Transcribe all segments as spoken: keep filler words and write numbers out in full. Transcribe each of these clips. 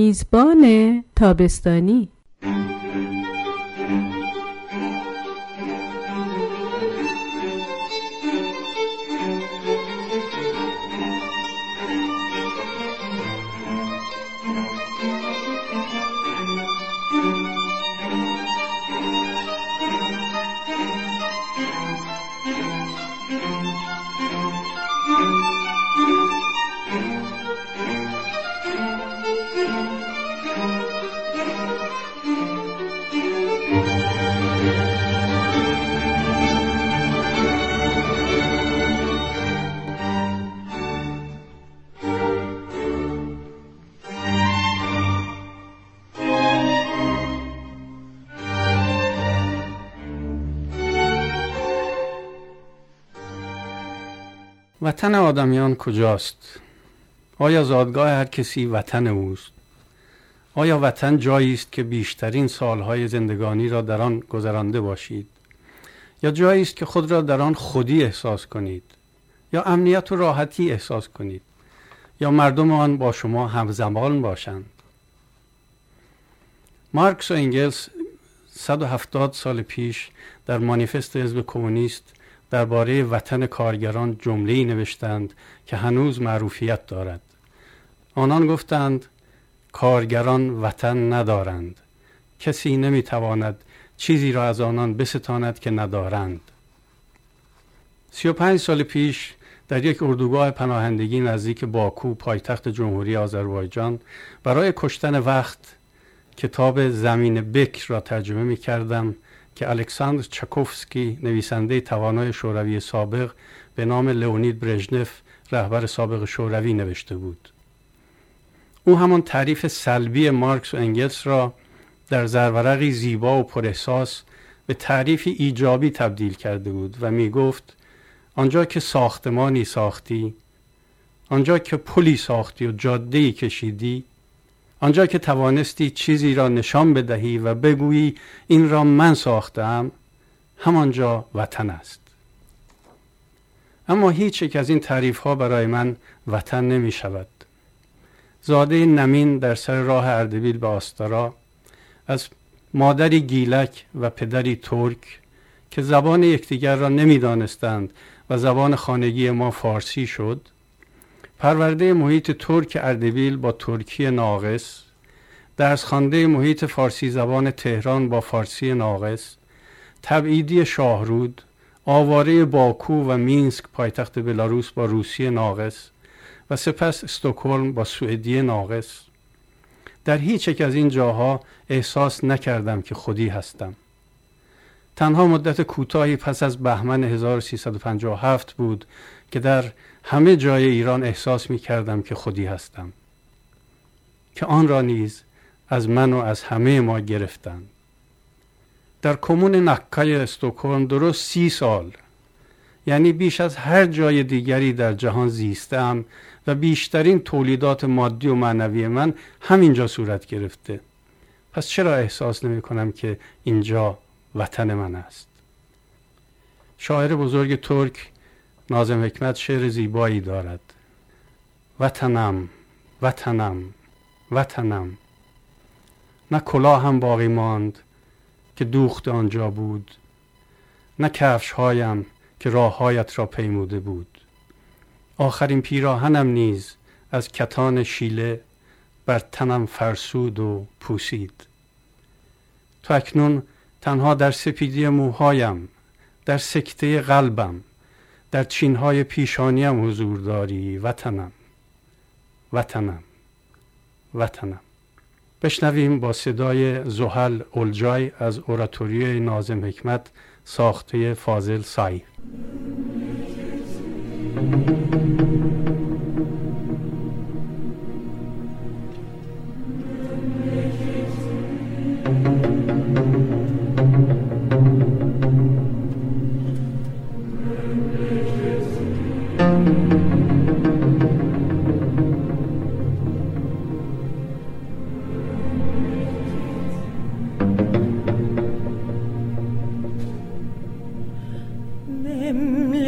میزبان تابستانی. وطن آدمیان کجاست؟ آیا زادگاه هر کسی وطن اوست؟ آیا وطن جایی است که بیشترین سالهای زندگانی را در آن گذرانده باشید؟ یا جایی است که خود را در آن خودی احساس کنید؟ یا امنیت و راحتی احساس کنید؟ یا مردم آن با شما همزمان باشند؟ مارکس و انگلس صد و هفتاد سال پیش در مانیفست حزب کمونیست درباره وطن کارگران جمله‌ای نوشتند که هنوز معروفیت دارد. آنان گفتند کارگران وطن ندارند. کسی نمیتواند چیزی را از آنان بستاند که ندارند. سی و پنج سال پیش در یک اردوگاه پناهندگی نزدیک باکو، پایتخت جمهوری آذربایجان، برای کشتن وقت کتاب زمین بکر را ترجمه می کردم که الکساندر چاکوفسکی، نویسنده توانای شوروی سابق، به نام لئونید برژنف، رهبر سابق شوروی، نوشته بود. او همان تعریف سلبی مارکس و انگلس را در زرورقی زیبا و پراحساس به تعریفی ایجابی تبدیل کرده بود و می گفت آنجا که ساختمانی ساختی، آنجا که پلی ساختی و جاده‌ای کشیدی، آنجا که توانستی چیزی را نشان بدهی و بگویی این را من ساختم، همانجا وطن است. اما هیچ یک از این تعریف ها برای من وطن نمی شود. زاده نمین در سر راه اردبیل به آستارا، از مادری گیلک و پدری ترک که زبان یکدیگر را نمی دانستند و زبان خانگی ما فارسی شد، پرورده محیط ترک اردبیل با ترکی ناقص، درس خوانده محیط فارسی زبان تهران با فارسی ناقص، تبعیدی شاهرود، آواره باکو و مینسک پایتخت بلاروس با روسی ناقص و سپس استکهلم با سوئدی ناقص. در هیچ یک از این جاها احساس نکردم که خودی هستم. تنها مدت کوتاهی پس از بهمن هزار و سیصد و پنجاه و هفت بود که در همه جای ایران احساس می کردم که خودی هستم، که آن را نیز از من و از همه ما گرفتند. در کمون نکای استکهلم درست سی سال، یعنی بیش از هر جای دیگری در جهان زیستم و بیشترین تولیدات مادی و معنوی من همینجا صورت گرفته. پس چرا احساس نمی کنم که اینجا وطن من است؟ شاعر بزرگ ترک ناظم حکمت شعر زیبایی دارد: وطنم، وطنم، وطنم، نه کلاه هم باقی ماند که دوخت آنجا بود، نه کفش هایم که راههایت را پیموده بود. آخرین پیراهنم نیز از کتان شیله بر تنم فرسود و پوسید. تو اکنون تنها در سپیدی موهایم، در سکته قلبم، در چینهای پیشانیم حضور داری. وطنم، وطنم، وطنم. بشنویم با صدای زحل اولجای از اوراتوریوی ناظم حکمت ساخته فاضل سایی. Memleket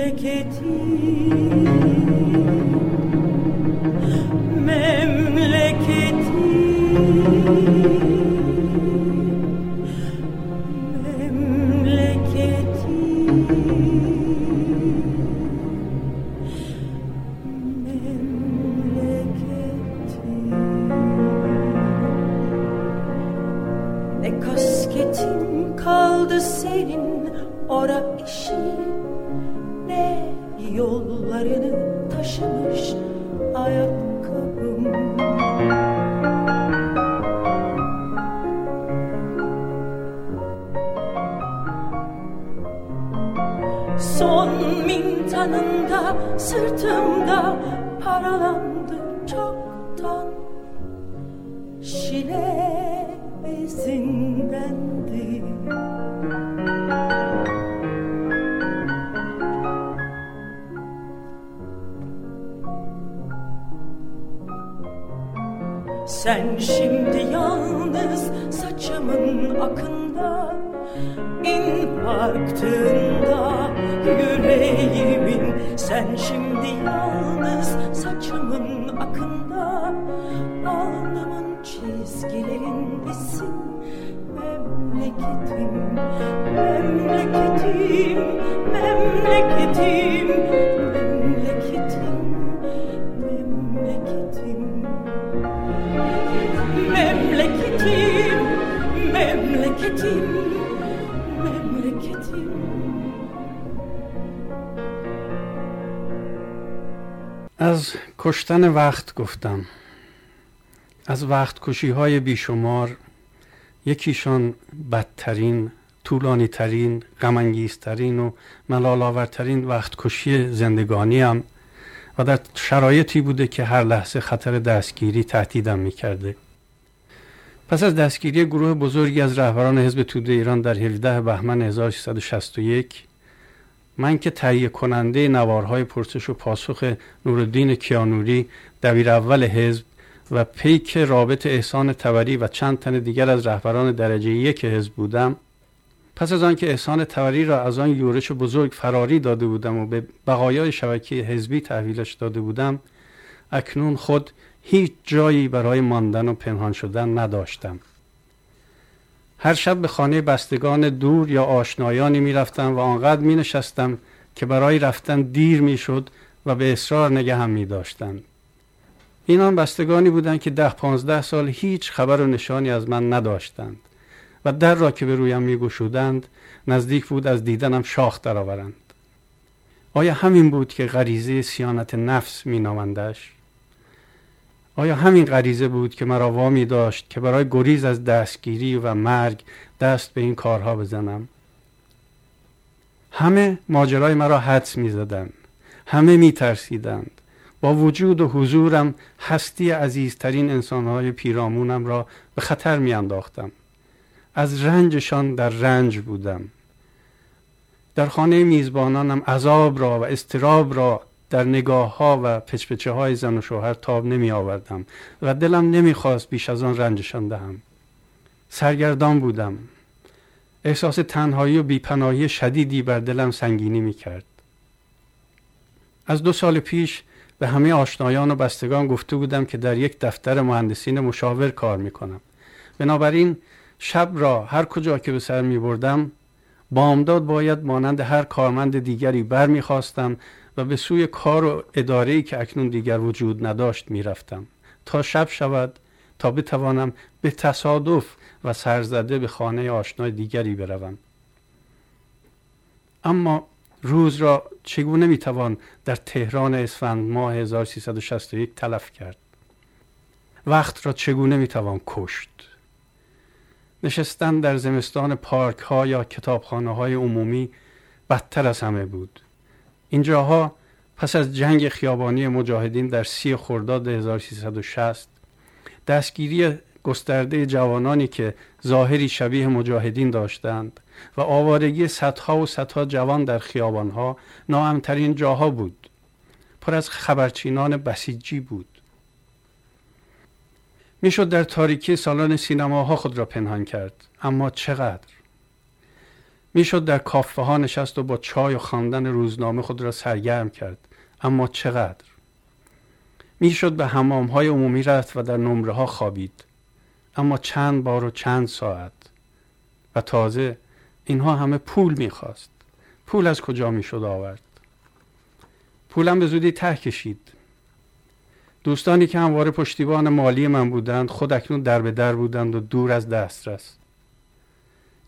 Ne kasketin kaldı senin ora işi, ne yollarını taşımış ayakkabım. Son mintanında sırtımda paralandı çoktan. Şile bezindendi. Sen şimdi yalnız saçımın akında, in baktığında yüreğimin. Sen şimdi yalnız saçımın akında, alnımın çizgilerindesin. Memleketim, memleketim, memleketim, memleketim, memleketim, memleketim, memleketim, memleketim. از کشتن وقت گفتم. از وقت کشی های بیشمار یکیشان بدترین، طولانی ترین، غم‌انگیزترین و ملال‌آورترین وقت کشی زندگانی هم و در شرایطی بوده که هر لحظه خطر دستگیری تهدیدم می‌کرده. پس از دستگیری گروه بزرگی از رهبران حزب توده ایران در هفدهم بهمن هزار و سیصد و شصت و یک، من که تهیه کننده نوارهای پرسش و پاسخ نورالدین کیانوری دبیر اول حزب و پیک رابط احسان طبری و چند تن دیگر از رهبران درجه یک حزب بودم، پس از آن که احسان طبری را از آن یورش بزرگ فراری داده بودم و به بقایای شبکه حزبی تحویلش داده بودم، اکنون خود هیچ جایی برای ماندن و پنهان شدن نداشتم. هر شب به خانه بستگان دور یا آشنایانی می رفتم و آنقدر می نشستم که برای رفتن دیر می شد و به اصرار نگه هم می داشتند. اینان بستگانی بودند که ده پانزده سال هیچ خبر و نشانی از من نداشتند و در را که به رویم می گشودند نزدیک بود از دیدنم شاخ درآورند. آیا همین بود که غریزه صیانت نفس می نامندش؟ آیا همین غریزه بود که مرا وامی داشت که برای گریز از دستگیری و مرگ دست به این کارها بزنم؟ همه ماجرای مرا حدس می زدند. همه می ترسیدند. با وجود و حضورم هستی عزیزترین انسانهای پیرامونم را به خطر می انداختم. از رنجشان در رنج بودم. در خانه میزبانانم عذاب را و اضطراب را در نگاه ها و پچپچه های زن و شوهر تاب نمی آوردم و دلم نمی خواست بیش از آن رنجشان دهم. سرگردان بودم. احساس تنهایی و بیپناهی شدیدی بر دلم سنگینی می کرد. از دو سال پیش به همه آشنایان و بستگان گفته بودم که در یک دفتر مهندسین مشاور کار می کنم. بنابراین شب را هر کجا که به سر می بردم بامداد باید مانند هر کارمند دیگری بر می خواستم و به سوی کار و اداره‌ای که اکنون دیگر وجود نداشت می رفتم تا شب شود تا بتوانم به تصادف و سرزده به خانه آشنای دیگری بروم. اما روز را چگونه می توان در تهران اسفند ماه هزار و سیصد و شصت و یک تلف کرد؟ وقت را چگونه می توان کشت؟ نشستن در زمستان پارک ها یا کتابخانه های عمومی بدتر از همه بود. اینجاها پس از جنگ خیابانی مجاهدین در سی خرداد هزار و سیصد و شصت، دستگیری گسترده جوانانی که ظاهری شبیه مجاهدین داشتند و آوارگی صدها و صدها جوان در خیابانها ناامن‌ترین جاها بود. پر از خبرچینان بسیجی بود. میشد در تاریکی سالن سینماها خود را پنهان کرد، اما چقدر؟ میشد در کافه ها نشست و با چای و خواندن روزنامه خود را سرگرم کرد، اما چقدر؟ میشد به حمام های عمومی رفت و در نمره ها خوابید، اما چند بار و چند ساعت؟ و تازه اینها همه پول میخواست. پول از کجا میشد آورد؟ پولم به زودی ته کشید. دوستانی که همواره پشتیبان مالی من بودند خود اکنون در به در بودند و دور از دسترس.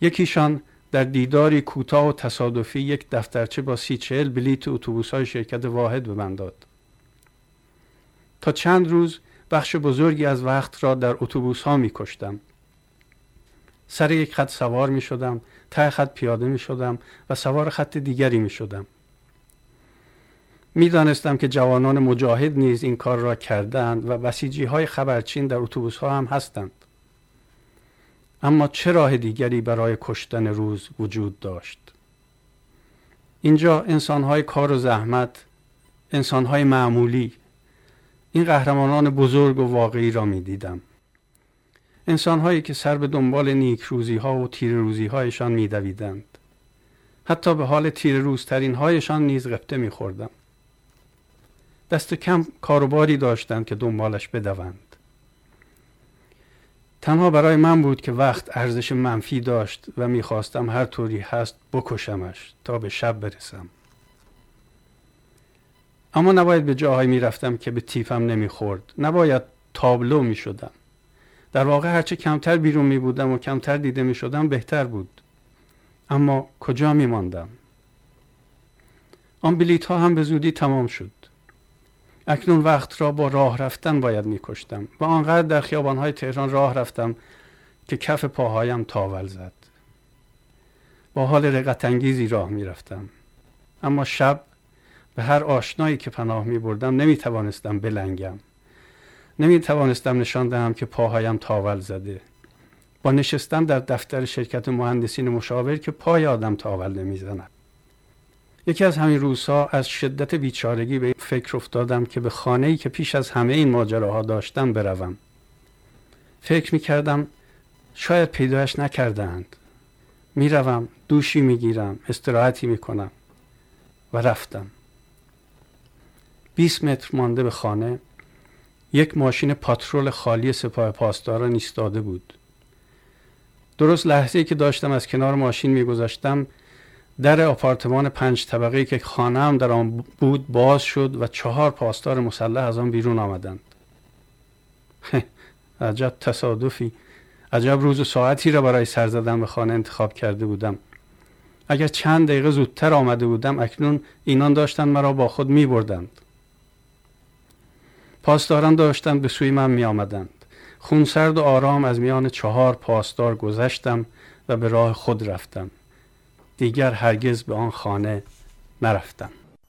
یکیشان در دیداری کوتاه و تصادفی یک دفترچه با سی چهل بلیت اتوبوس‌های شرکت واحد به من داد. تا چند روز بخش بزرگی از وقت را در اتوبوس‌ها می‌کشتم. سر یک خط سوار می‌شدم، ته خط پیاده می‌شدم و سوار خط دیگری می‌شدم. می‌دانستم که جوانان مجاهد نیز این کار را کردند و بسیجی‌های خبرچین در اتوبوس‌ها هم هستند. اما چه راه دیگری برای کشتن روز وجود داشت؟ اینجا انسان‌های کار و زحمت، انسان‌های معمولی، این قهرمانان بزرگ و واقعی را می‌دیدم. انسان‌هایی که سر به دنبال نیکروزی‌ها و تیره‌روزی‌هایشان می‌دویدند. حتی به حال تیره‌روزترین‌هایشان نیز غبطه می‌خوردم. دست کم کاروباری داشتند که دنبالش بدوند. تنها برای من بود که وقت ارزش منفی داشت و می‌خواستم هر طوری هست بکشمش تا به شب برسم. اما نباید به جاهایی می‌رفتم که به تیفم نمی‌خورد. نباید تابلو می‌شدم. در واقع هرچه کمتر بیرون می‌بودم و کمتر دیده می‌شدم بهتر بود. اما کجا می‌ماندم؟ آن بلیط‌ها هم به زودی تمام شد. اکنون وقت را با راه رفتن باید می‌کشتم و آنقدر در خیابان‌های تهران راه رفتم که کف پاهایم تاول زد. با حال رقت انگیزی راه می‌رفتم. اما شب به هر آشنایی که پناه می‌بردم نمی‌توانستم بلنگم. نمی‌توانستم نشان دهم که پاهایم تاول زده. با نشستن در دفتر شرکت مهندسین مشاور که پای آدم تاول نمی‌زند. یکی از همین روزها از شدت بیچارگی به فکر افتادم که به خانه‌ای که پیش از همه این ماجراها داشتم بروم. فکر می‌کردم شاید پیدایش نکردند. میروم، دوشی میگیرم، استراحتی میکنم و رفتم. بیست متر مانده به خانه یک ماشین پاترول خالی سپاه پاسداران ایستاده بود. درست لحظه‌ای که داشتم از کنار ماشین میگذشتم در آپارتمان پنج طبقه‌ای که خانه‌ام در آن بود باز شد و چهار پاسدار مسلح از آن بیرون آمدند. عجب تصادفی، عجب روز و ساعتی را برای سر زدن به خانه انتخاب کرده بودم. اگر چند دقیقه زودتر آمده بودم اکنون اینان داشتند مرا با خود می بردند. پاسداران داشتند به سوی من می آمدند. خونسرد و آرام از میان چهار پاسدار گذشتم و به راه خود رفتم. دیگر هرگز به آن خانه نرفتم.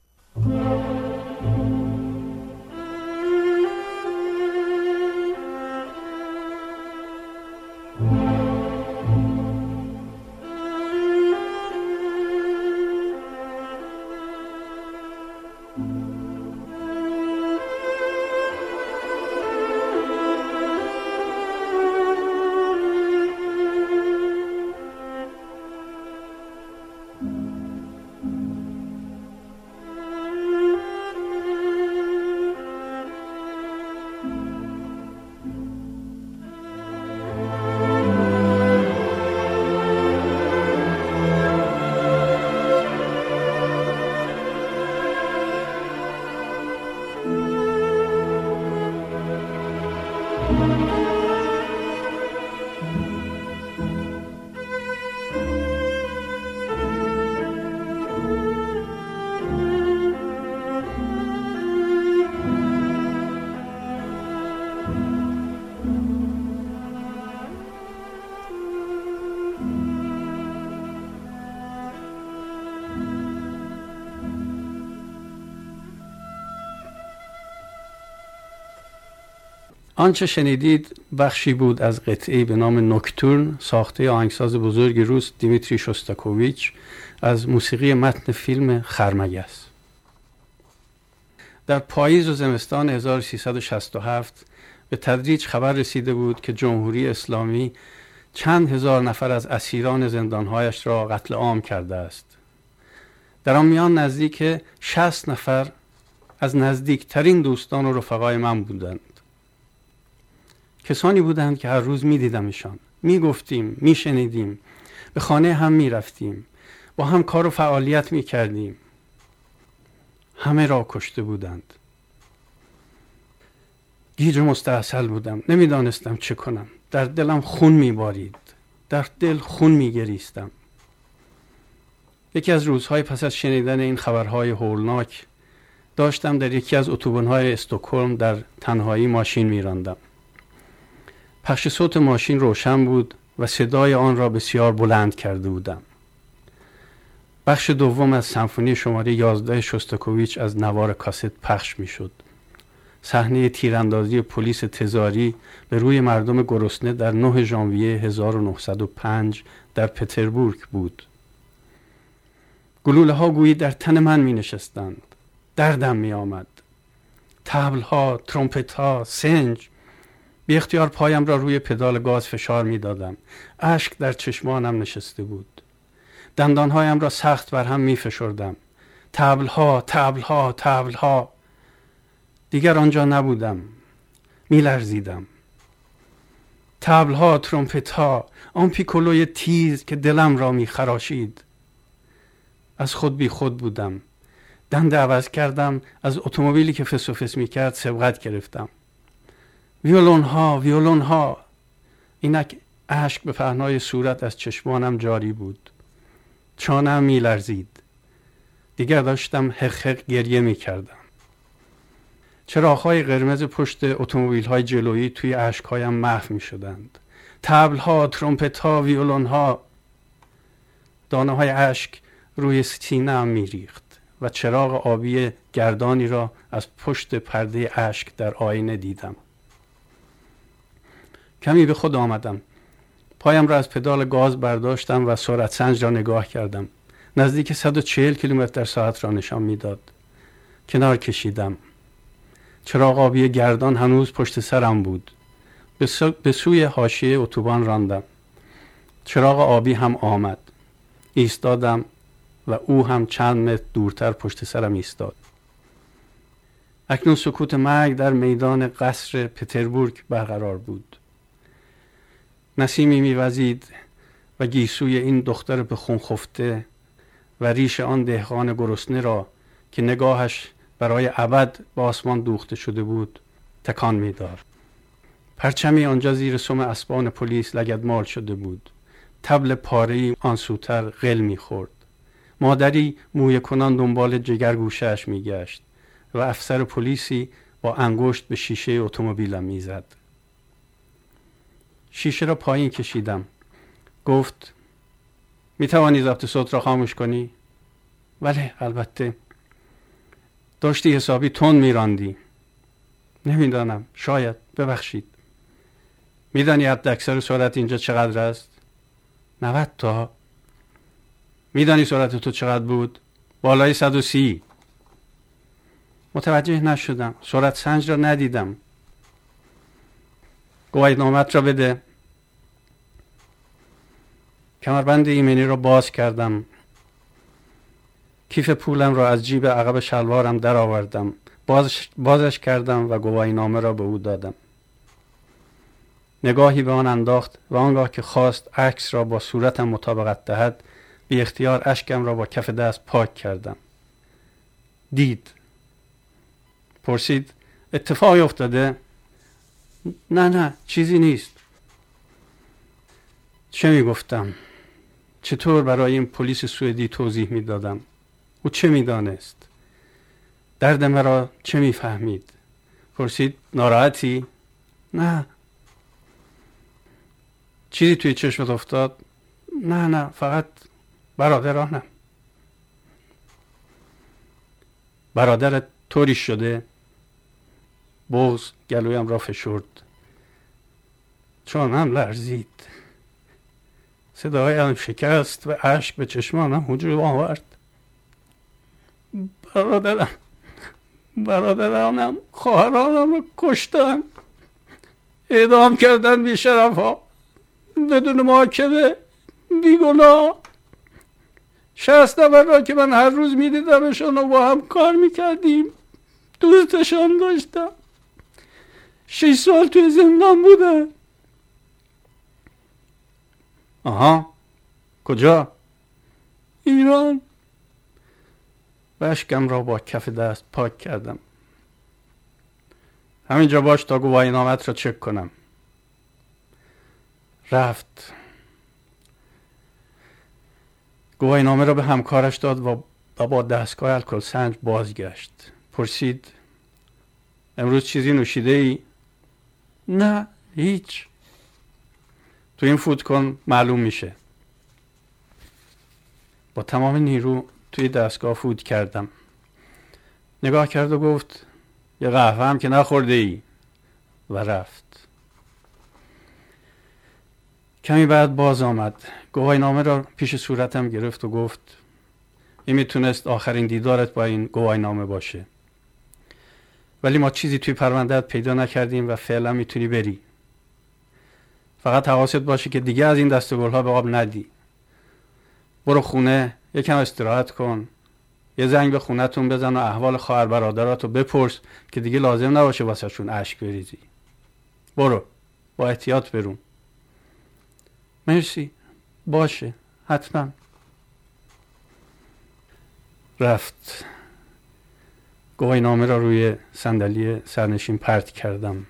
آنچه شنیدید بخشی بود از قطعه‌ای به نام نوکتورن ساخته آهنگساز بزرگ روس دیمیتری شوستاکوویچ از موسیقی متن فیلم خرمگس. در پاییز و زمستان هزار و سیصد و شصت و هفت به تدریج خبر رسیده بود که جمهوری اسلامی چند هزار نفر از اسیران زندانهایش را قتل عام کرده است. در آن میان نزدیک شصت نفر از نزدیکترین دوستان و رفقای من بودند. کسانی بودند که هر روز می دیدمشان، می گفتیم، می شنیدیم، به خانه هم می رفتیم، با هم کار و فعالیت می کردیم. همه را کشته بودند. گیج مستحصل بودم، نمی دانستم چه کنم، در دلم خون می بارید. در دل خون می‌گریستم. یکی از روزهای پس از شنیدن این خبرهای هولناک داشتم در یکی از اتوبان‌های استکهلم در تنهایی ماشین می‌راندم. پخش صوت ماشین روشن بود و صدای آن را بسیار بلند کرده بودم. بخش دوم از سمفونی شماره یازده شوستاکوویچ از نوار کاست پخش می‌شد. صحنه تیراندازی پلیس تزاری به روی مردم گرسنه در نهم ژانویه هزار و نهصد و پنج در پتربورگ بود. گلوله ها گویی در تن من می نشستند. دردم می آمد. طبل ها، ترومپت ها، سنج. بی اختیار پایم را روی پدال گاز فشار می دادم. اشک در چشمانم نشسته بود. دندان هایم را سخت بر هم می فشردم. طبل ها، طبل ها، طبل ها. دیگر آنجا نبودم. می لرزیدم. طبل ها، ترومپت ها، آن پیکولوی تیز که دلم را می خراشید. از خود بی خود بودم. دنده عوض کردم، از اتومبیلی که فس و فس می کرد سبقت گرفتم. ویولون ها، ویولون ها. اینک اشک به پهنای صورت از چشمانم جاری بود. چانم می لرزید. دیگر داشتم حق حق گریه می کردم. چراغ‌های قرمز پشت اتومبیل‌های جلویی توی اشک‌هایم محو می‌شدند. طبل‌ها، ترومپت‌ها، ویولون‌ها. دانه‌های اشک روی سینه‌ام می‌ریخت و چراغ آبی گردانی را از پشت پرده اشک در آینه دیدم. کمی به خود آمدم. پایم را از پدال گاز برداشتم و سرعت سنج را نگاه کردم. نزدیک صد و چهل کیلومتر در ساعت را نشان می‌داد. کنار کشیدم. چراغ آبی گردان هنوز پشت سرم بود. به, سو... به سوی حاشیه اتوبان راندم. چراغ آبی هم آمد. ایستادم و او هم چند متر دورتر پشت سرم ایستاد. اکنون سکوت مرگ در میدان قصر پتربورگ برقرار بود. نسیمی میوزید و گیسوی این دختر به خون خفته و ریش آن دهقان گرسنه را که نگاهش برای ابد به آسمان دوخته شده بود تکان می‌داد. پرچمی آنجا زیر سم اسبان پلیس لگدمال شده بود. طبل پاره‌ای آن سوتر قل می‌خورد. مادری مویه کنان دنبال جگرگوشه‌اش می‌گشت و افسر پلیسی با انگشت به شیشه اتومبیلم می‌زد. شیشه را پایین کشیدم. گفت می‌توانی ضبط صوت را خاموش کنی؟ بله البته. داشتی حسابی تند میراندی. نمیدانم، شاید، ببخشید. میدانی حد اکثر سرعت اینجا چقدر است؟ نود تا. میدانی سرعت تو چقدر بود؟ بالای صد و سی. متوجه نشدم. سرعت سنج را ندیدم. گواهینامه‌ات را بده. کمربند ایمنی را باز کردم. کیف پولم را از جیب عقب شلوارم در آوردم. بازش, بازش کردم و گواهینامه را به او دادم. نگاهی به آن انداخت و آنگاه که خواست عکس را با صورتم مطابقت دهد بی اختیار اشکم را با کف دست پاک کردم. دید. پرسید اتفاقی افتاده؟ نه نه چیزی نیست. چه می گفتم؟ چطور برای این پلیس سوئدی توضیح می دادم؟ او چه می دانست؟ درد مرا چه می فهمید؟ پرسید ناراحتی؟ نه. چیزی توی چشمت افتاد؟ نه نه فقط برادرانم. برادرت طوری شده؟ بغض گلویم را فشرد. چانم لرزید. صدایم شکست و اشک به چشمانم هجوم آورد. برادرم برادرانم خواهرانم رو کشتن، اعدام کردن بی شرف ها بدون محاکمه، بیگناه. شصت نفر را که من هر روز می دیدمشون و با هم کار می کردیم دوستشان داشتم. شش سال توی زندان بودن. آها کجا؟ ایران. و اشکم را با کف دست پاک کردم. همینجا باش تا گواهینامه‌ات را چک کنم. رفت. گواهینامه را به همکارش داد و با دستگاه الکل سنج بازگشت. پرسید امروز چیزی نوشیده ای؟ نه هیچ. تو این فوت کن معلوم میشه. با تمام نیرو توی دستگاه فوت کردم. نگاه کرد و گفت یه قهوه هم که نخورده ای و رفت. کمی بعد باز آمد. گواهینامه را پیش صورتم گرفت و گفت این میتونست آخرین دیدارت با این گواهینامه باشه، ولی ما چیزی توی پروندهت پیدا نکردیم و فعلا میتونی بری. فقط حواست باشه که دیگه از این دسته‌گل‌ها به آب ندی. برو خونه یکم استراحت کن، یه زنگ به خونتون بزن و احوال خواهر برادراتو بپرس که دیگه لازم نباشه واسه شون اشک بریزی. برو با احتیاط برون. مرسی، باشه، حتما. رفت. گواهینامه را روی صندلی سرنشین پرت کردم.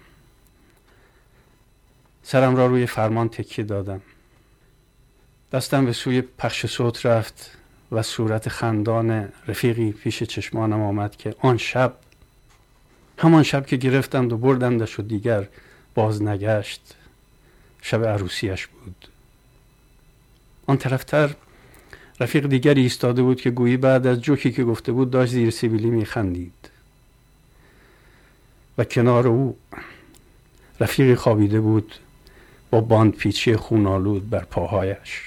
سرم را روی فرمان تکیه دادم. دستم به سوی پخش صوت رفت و صورت خندان رفیقی پیش چشمانم آمد که آن شب، همان شب که گرفتند و بردندش و دیگر باز نگشت، شب عروسیش بود. آن طرفتر رفیق دیگری ایستاده بود که گویی بعد از جوکی که گفته بود داشت زیر سیبیلی میخندید و کنار او رفیقی خوابیده بود با باند پیچی خونالود بر پاهایش.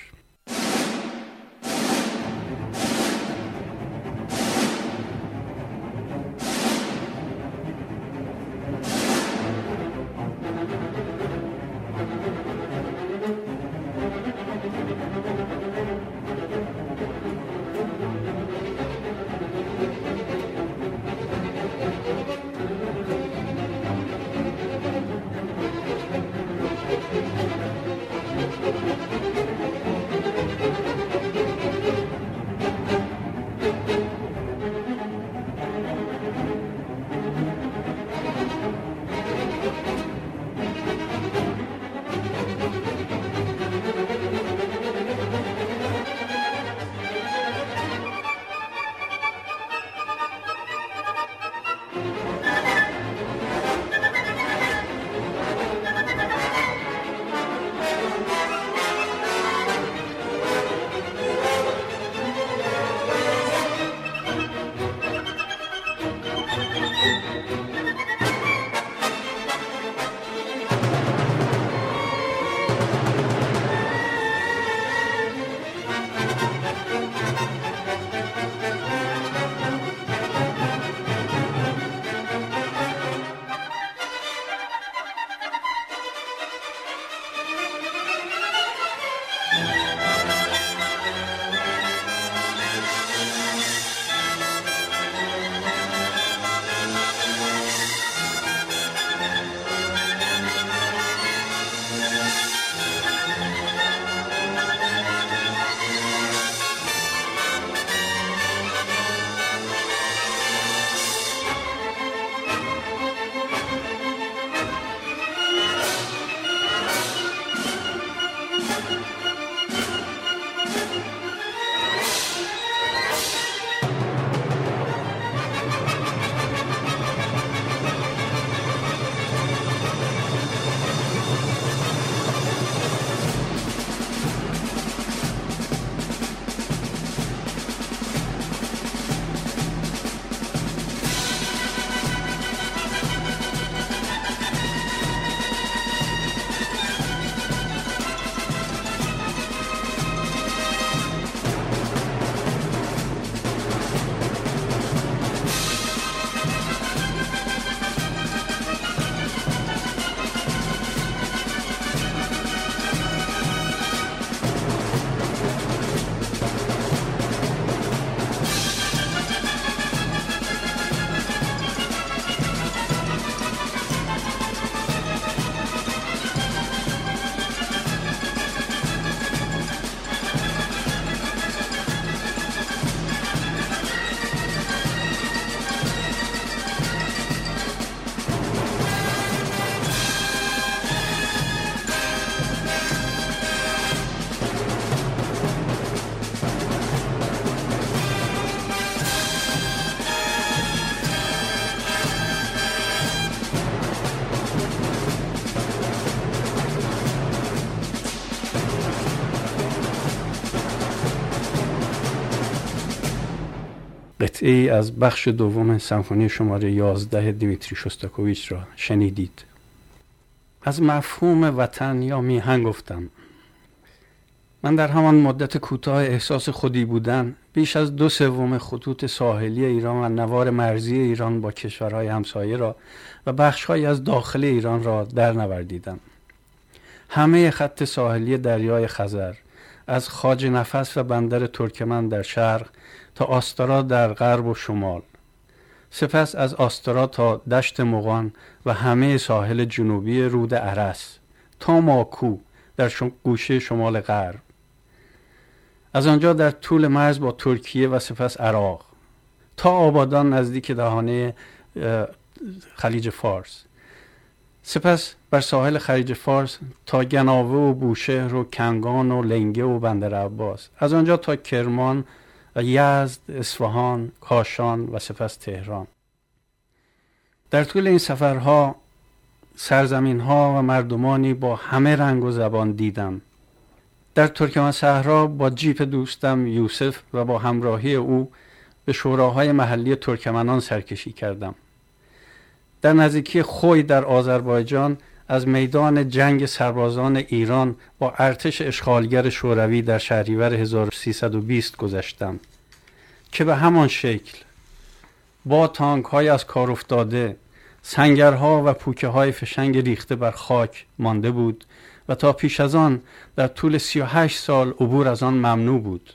قطعه ای از بخش دوم سمفونی شماره یازده دیمیتری شوستاکوویچ را شنیدید. از مفهوم وطن یا میهن گفتم. من در همان مدت کوتاه احساس خودی بودن بیش از دو سوم خطوط ساحلی ایران و نوار مرزی ایران با کشورهای همسایه را و بخش‌هایی از داخل ایران را در نوردیدم. همه خط ساحلی دریای خزر، از خواجه نفس و بندر ترکمن در شرق تا آستارا در غرب و شمال، سپس از آستارا تا دشت مغان و همه ساحل جنوبی رود ارس تا ماکو در شم... گوشه شمال غرب، از آنجا در طول مرز با ترکیه و سپس عراق تا آبادان نزدیک دهانه خلیج فارس، سپس بر ساحل خلیج فارس تا گناوه و بوشهر و کنگان و لنگه و بندر عباس، از آنجا تا کرمان و یزد، اصفهان، کاشان و سپس تهران. در طول این سفرها سرزمین‌ها و مردمانی با همه رنگ و زبان دیدم. در ترکمن صحرا با جیپ دوستم یوسف و با همراهی او به شوراهای محلی ترکمنان سرکشی کردم. در نزدیکی خوی در آذربایجان از میدان جنگ سربازان ایران با ارتش اشغالگر شوروی در شهریور هزار و سیصد و بیست گذشتم که به همان شکل با تانک های از کار افتاده، سنگرها و پوکه های فشنگ ریخته بر خاک مانده بود و تا پیش از آن در طول سی و هشت سال عبور از آن ممنوع بود.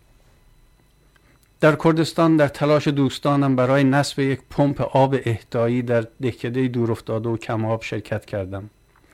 در کردستان در تلاش دوستانم برای نصب یک پمپ آب اهدایی در دهکده دور افتاده و کم آب شرکت کردم.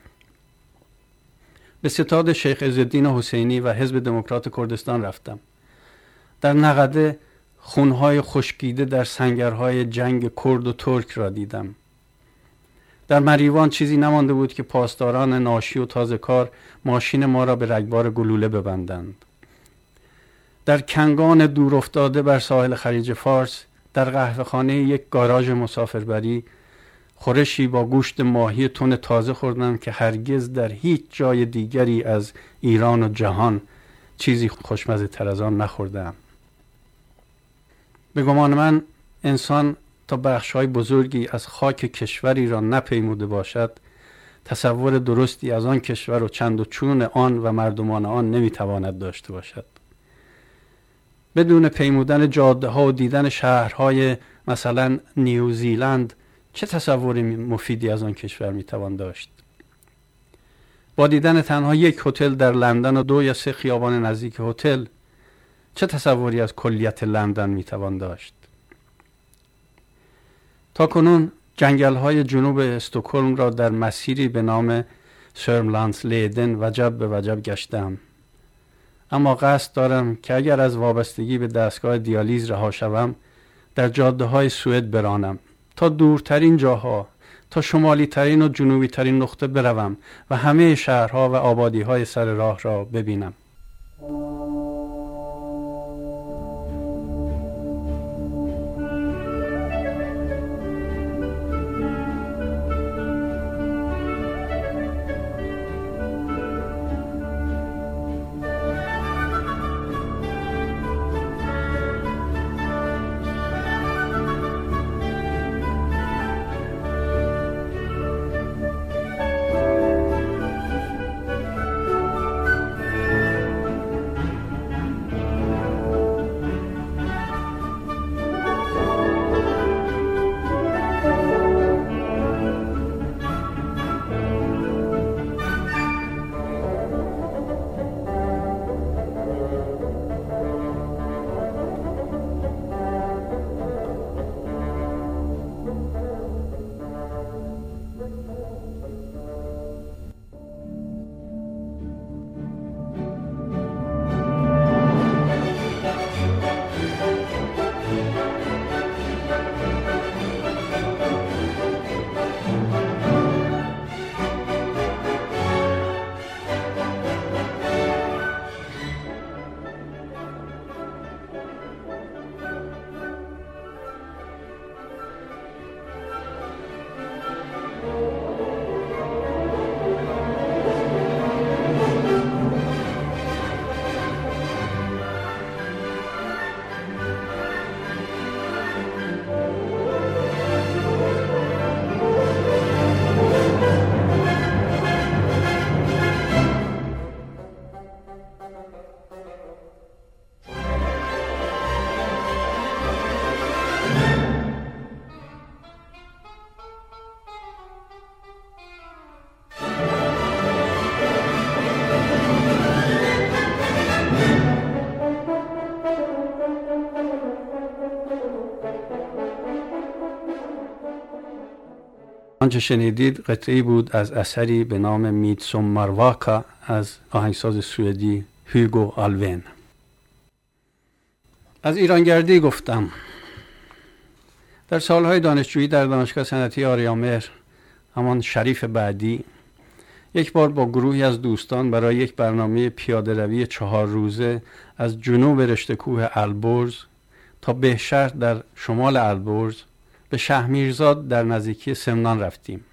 به ستاد شیخ عزالدین حسینی و حزب دموکرات کردستان رفتم. در نقده خونهای خشکیده در سنگرهای جنگ کرد و ترک را دیدم. در مریوان چیزی نمانده بود که پاسداران ناشی و تازه کار ماشین ما را به رگبار گلوله ببندند. در کنگان دور افتاده بر ساحل خلیج فارس، در قهوه‌خانه یک گاراژ مسافربری، خورشی با گوشت ماهی تن تازه خوردم که هرگز در هیچ جای دیگری از ایران و جهان چیزی خوشمزه تر از آن نخوردم. به گمان من انسان تا بخش‌های بزرگی از خاک کشوری را نپیموده باشد، تصور درستی از آن کشور و چند و چون آن و مردمان آن نمیتواند داشته باشد. بدون پیمودن جاده ها و دیدن شهرهای مثلا نیوزیلند چه تصور مفیدی از آن کشور میتوان داشت؟ با دیدن تنها یک هتل در لندن و دو یا سه خیابان نزدیک هتل چه تصوری از کلیت لندن میتوان داشت؟ تا کنون جنگل های جنوب استکهلم را در مسیری به نام سرملندسلیدن وجب به وجب گشتم، اما قصد دارم که اگر از وابستگی به دستگاه دیالیز رها شوم در جاده های سوئد برانم تا دورترین جاها، تا شمالی ترین و جنوبی ترین نقطه بروم و همه شهرها و آبادی های سر راه را ببینم. آنچه شنیدید قطعی بود از اثری به نام میدسومر واکا از آهنگساز سوئدی هوگو آلوین. از ایرانگردی گفتم. در سالهای دانشجویی در دانشگاه صنعتی آریامهر، همان شریف بعدی، یک بار با گروهی از دوستان برای یک برنامه پیاده روی چهار روزه از جنوب رشته کوه البرز تا بهشهر در شمال البرز به شهرمیرزاد در نزدیکی سمنان رفتیم.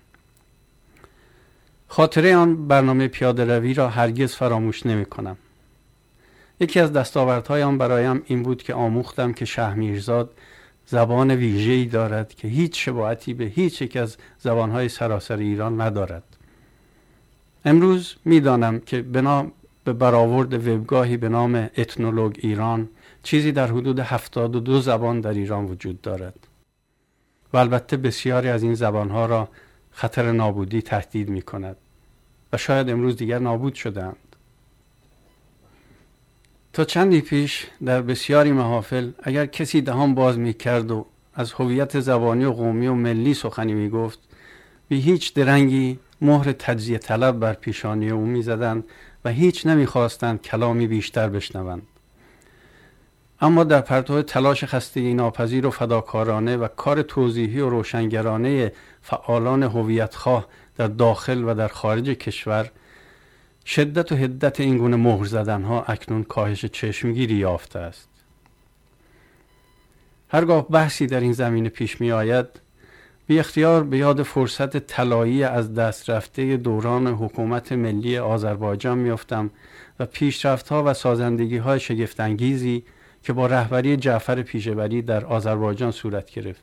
خاطره آن برنامه پیاده روی را هرگز فراموش نمی کنم. یکی از دستاوردهای آن برایم این بود که آموختم که شهرمیرزاد زبان ویژه‌ای دارد که هیچ شباهتی به هیچ یک از زبانهای سراسر ایران ندارد. امروز می‌دانم که بنا به برآورد وبگاهی به نام اتنولوگ ایران چیزی در حدود هفتاد و دو زبان در ایران وجود دارد و البته بسیاری از این زبانها را خطر نابودی تهدید می‌کند و شاید امروز دیگر نابود شده‌اند. تا چندی پیش در بسیاری محافل اگر کسی دهان باز می‌کرد و از هویت زبانی و قومی و ملی سخنی می‌گفت، بی هیچ درنگی مهر تجزیه طلب بر پیشانی او می‌زدند و هیچ نمی‌خواستند کلامی بیشتر بشنوند. اما در پرتو تلاش خستگی ناپذیر و فداکارانه و کار توضیحی و روشنگرانه فعالان هویت‌خواه در داخل و در خارج کشور، شدت و حدت این گونه مهر زدن‌ها اکنون کاهش چشمگیری یافته است. هرگاه بحثی در این زمینه پیش می آید، بی اختیار به یاد فرصت طلایی از دست رفته دوران حکومت ملی آذربایجان می افتم و پیشرفت‌ها و سازندگی‌های شگفت‌انگیزی که با رهبری جعفر پیشوری در آذربایجان صورت گرفت.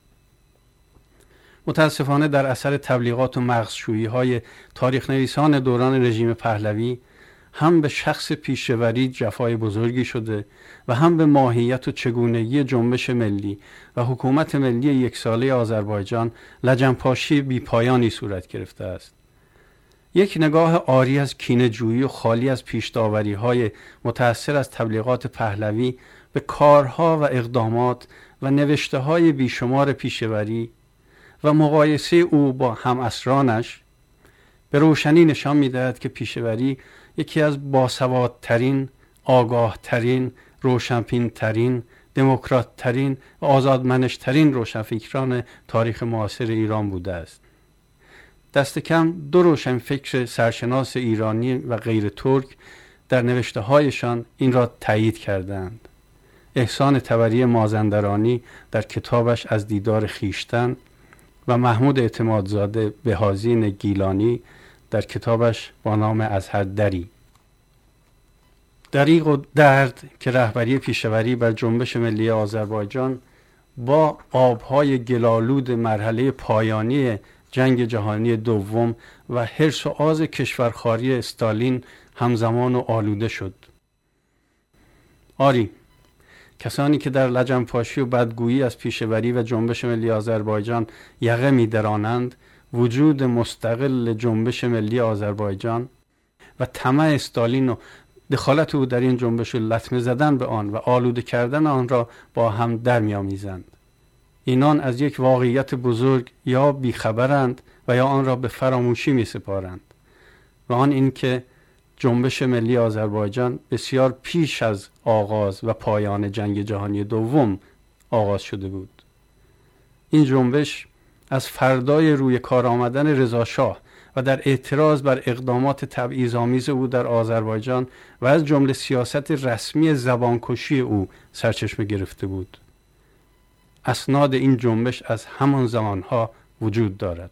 متاسفانه در اثر تبلیغات و مغزشویی‌های تاریخ نویسان دوران رژیم پهلوی هم به شخص پیشوری جفای بزرگی شده و هم به ماهیت و چگونگی جنبش ملی و حکومت ملی یک ساله آذربایجان لجنپاشی بی پایانی صورت گرفته است. یک نگاه عاری از کینه‌جویی و خالی از پیش‌داوری‌های متأثر از تبلیغات پهلوی به کارها و اقدامات و نوشته‌های بیشمار پیشوری و مقایسه او با هم‌عصرانش به روشنی نشان می‌دهد که پیشوری یکی از باسوادترین، آگاهترین، روشنبین‌ترین، دموکرات‌ترین و آزادمنش‌ترین روشنفکران تاریخ معاصر ایران بوده است. دست کم دو روشنفکر سرشناس ایرانی و غیر ترک در نوشته‌هایشان این را تایید کردند. احسان طبری مازندرانی در کتابش از دیدار خویشتن و محمود اعتمادزاده بهازین گیلانی در کتابش با نام از هر دری. دریغ و درد که رهبری پیشوری بر جنبش ملی آذربایجان با آبهای گلالود مرحله پایانی جنگ جهانی دوم و حرص و آز کشورخواری استالین همزمان و آلوده شد. آری، کسانی که در لجنپاشی و بدگویی از پیشوری و جنبش ملی آذربایجان یقه می‌درانند، وجود مستقل جنبش ملی آذربایجان و طمع استالین و دخالت او در این جنبش و لطمه زدن به آن و آلوده کردن آن را با هم در می‌آمیزند. اینان از یک واقعیت بزرگ یا بیخبرند و یا آن را به فراموشی می‌سپارند و آن این که جنبش ملی آذربایجان بسیار پیش از آغاز و پایان جنگ جهانی دوم آغاز شده بود. این جنبش از فردای روی کار آمدن رضا شاه و در اعتراض بر اقدامات تبعیض‌آمیز او در آذربایجان و از جمله سیاست رسمی زبانکشی او سرچشمه گرفته بود. اسناد این جنبش از همان زمانها وجود دارد.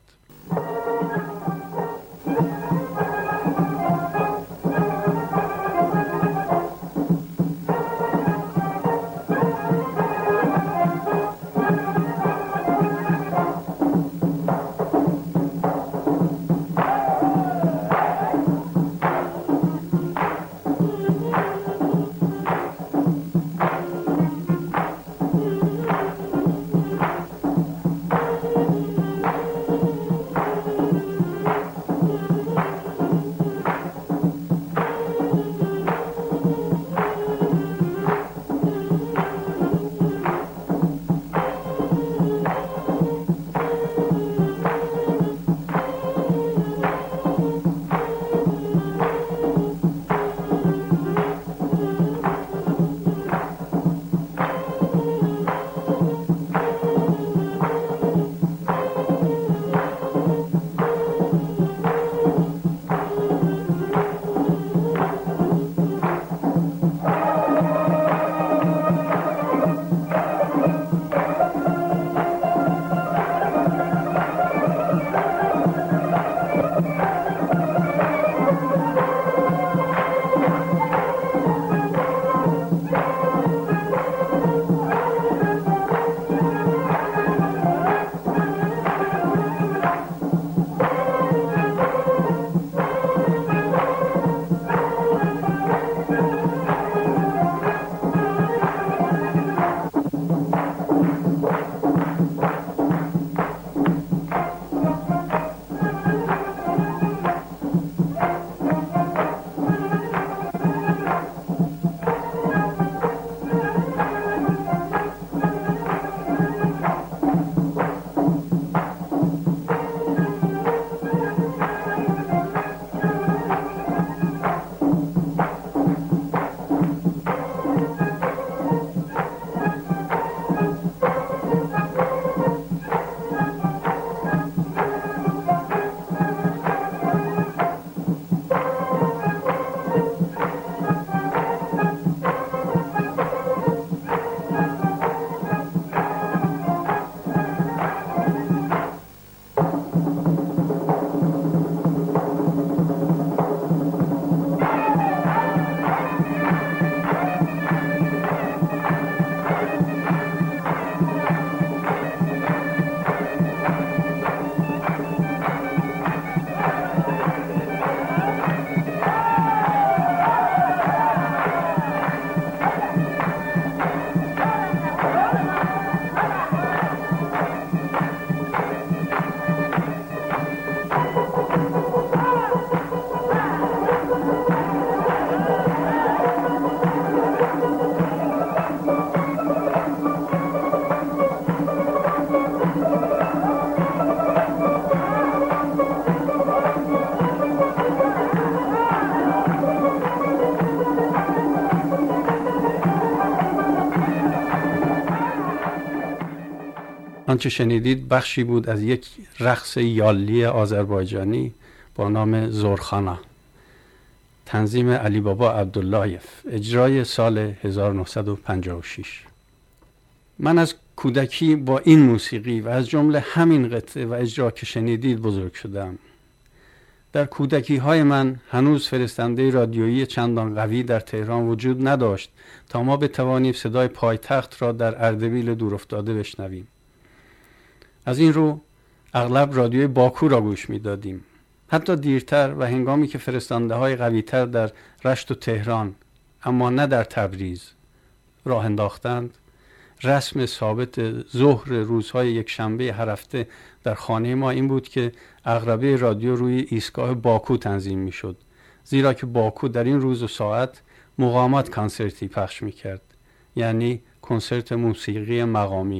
آنچه شنیدید بخشی بود از یک رقص یالی آذربایجانی با نام زورخانه، تنظیم علی بابا عبداللهیف، اجرای سال هزار و نهصد و پنجاه و شش. من از کودکی با این موسیقی و از جمله همین قطعه و اجرا که شنیدید بزرگ شدم. در کودکی های من هنوز فرستنده رادیویی چندان قوی در تهران وجود نداشت تا ما بتوانیم صدای پایتخت را در اردبیل دورافتاده بشنویم. از این رو اغلب رادیوی باکو را گوش می دادیم. حتی دیرتر و هنگامی که فرستنده های قوی تر در رشت و تهران، اما نه در تبریز، راه انداختند، رسم ثابت ظهر روزهای یک شنبه هر هفته در خانه ما این بود که عقربه رادیو روی ایستگاه باکو تنظیم می شد، زیرا که باکو در این روز و ساعت مقامات کنسرتی پخش می کرد، یعنی کنسرت موسیقی مقامی.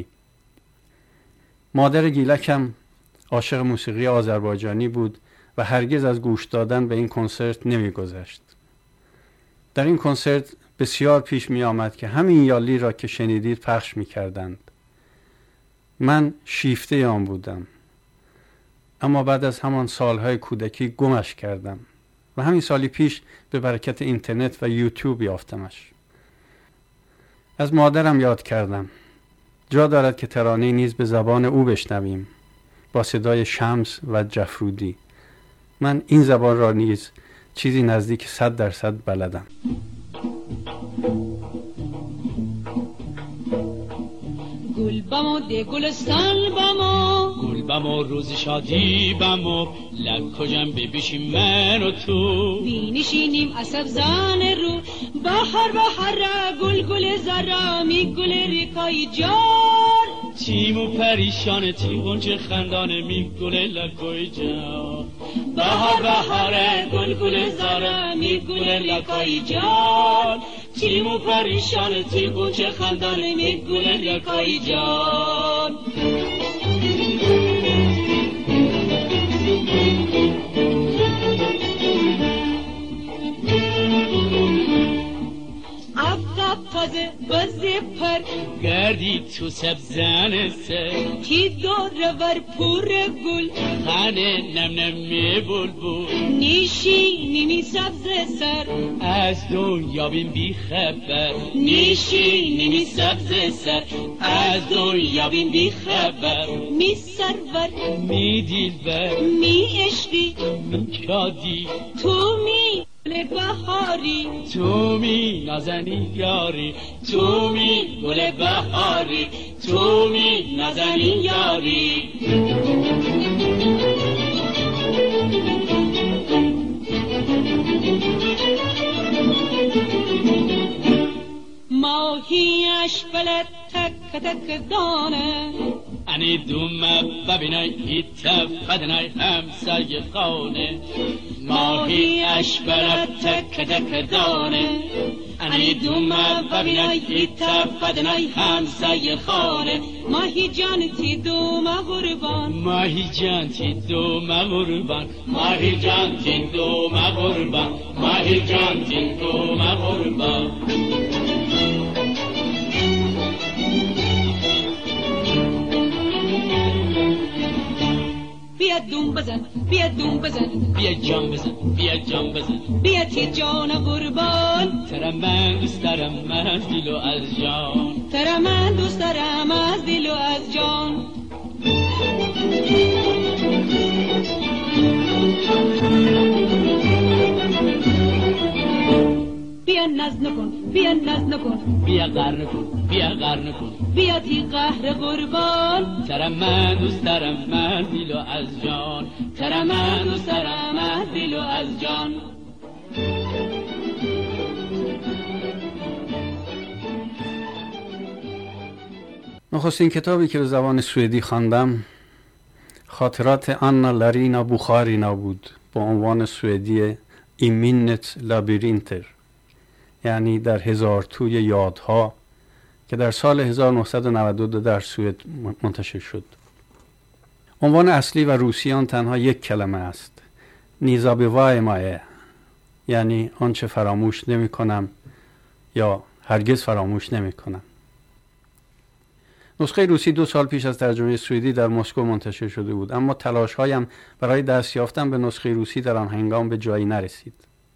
مادر گیلکم عاشق موسیقی آذربایجانی بود و هرگز از گوش دادن به این کنسرت نمی گذشت. در این کنسرت بسیار پیش می آمد که همین یالی را که شنیدید پخش می کردند. من شیفته آن بودم، اما بعد از همان سالهای کودکی گمش کردم و همین سالی پیش به برکت اینترنت و یوتیوب یافتمش. از مادرم یاد کردم. جا دارد که ترانه نیز به زبان او بشنویم، با صدای شمس و جفرودی. من این زبان را نیز چیزی نزدیک صد درصد بلدم. گل بما ده گلستان بما، گل بما روز شادی بما، لب کجم ببیشیم من و تو، بینشینیم عصب زن رو، بحر بحر گل گل زرا می گل ریکای جان، تیم و پریشان تی غنچه خندانه می گل لکای جان، بحر بحر گل گل زرا می گل ریکای جان، تیم و پریشان تی غنچه خندانه می گل ریکای جان. تازه بازی پر گردی تو سبزن سر، کی دور ور پور گل خانه نم نم بلبل، نیشی نیمی سبز سر از دنیا بین بی خبر، نیشی نیمی سبز سر از دنیا بین بی خبر، می سرور می دلبر می عشقی می شادی، تو می گل بهاری، تو می نازنی یاری، تو می گل بهاری، تو می نازنی یاری. ماهیش بلد تک تک دانه، انی دوم ببینای ایتا فدنای همسای خانه، ماهیش بلد تک تک دانه، انی دوم ببینای ایتا فدنای همسای خانه، ماهی جان تی دوم قربان، ماهی جان تی دوم قربان، ماهی جان تی دوم قربان، ماهی جان تی دوم قربان. بیا دوم بزن، بیا دوم بزن، بیا جان بزن، بیا جان بزن، بیا تی جان قربان، ترا من دوست دارم من از دل و از جان، ترا من دوست دارم از دل و از جان. بیا ناز نکن، بیا ناز نکن، بیا قهر نکن، بیا قهر نکن، بیا تی قهر قربان، ترا من دوست دارم من دل و از جان، ترا من دوست دارم از دل و از جان. نخستین کتابی که به زبان سوئدی خواندم خاطرات آنا لارینا بوخارینا بود با عنوان سوئدی I minnets labyrinter، یعنی در هزار توی یادها، که در سال هزار و نهصد و نود و دو در سوئد منتشر شد. عنوان اصلی و روسی آن تنها یک کلمه است، نیزابیوای مایه، یعنی آنچه فراموش نمی کنم یا هرگز فراموش نمی کنم. نسخه روسی دو سال پیش از ترجمه سوئدی در مسکو منتشر شده بود، اما تلاش‌هایم برای دست یافتن به نسخه روسی در آن هنگام به جایی نرسید.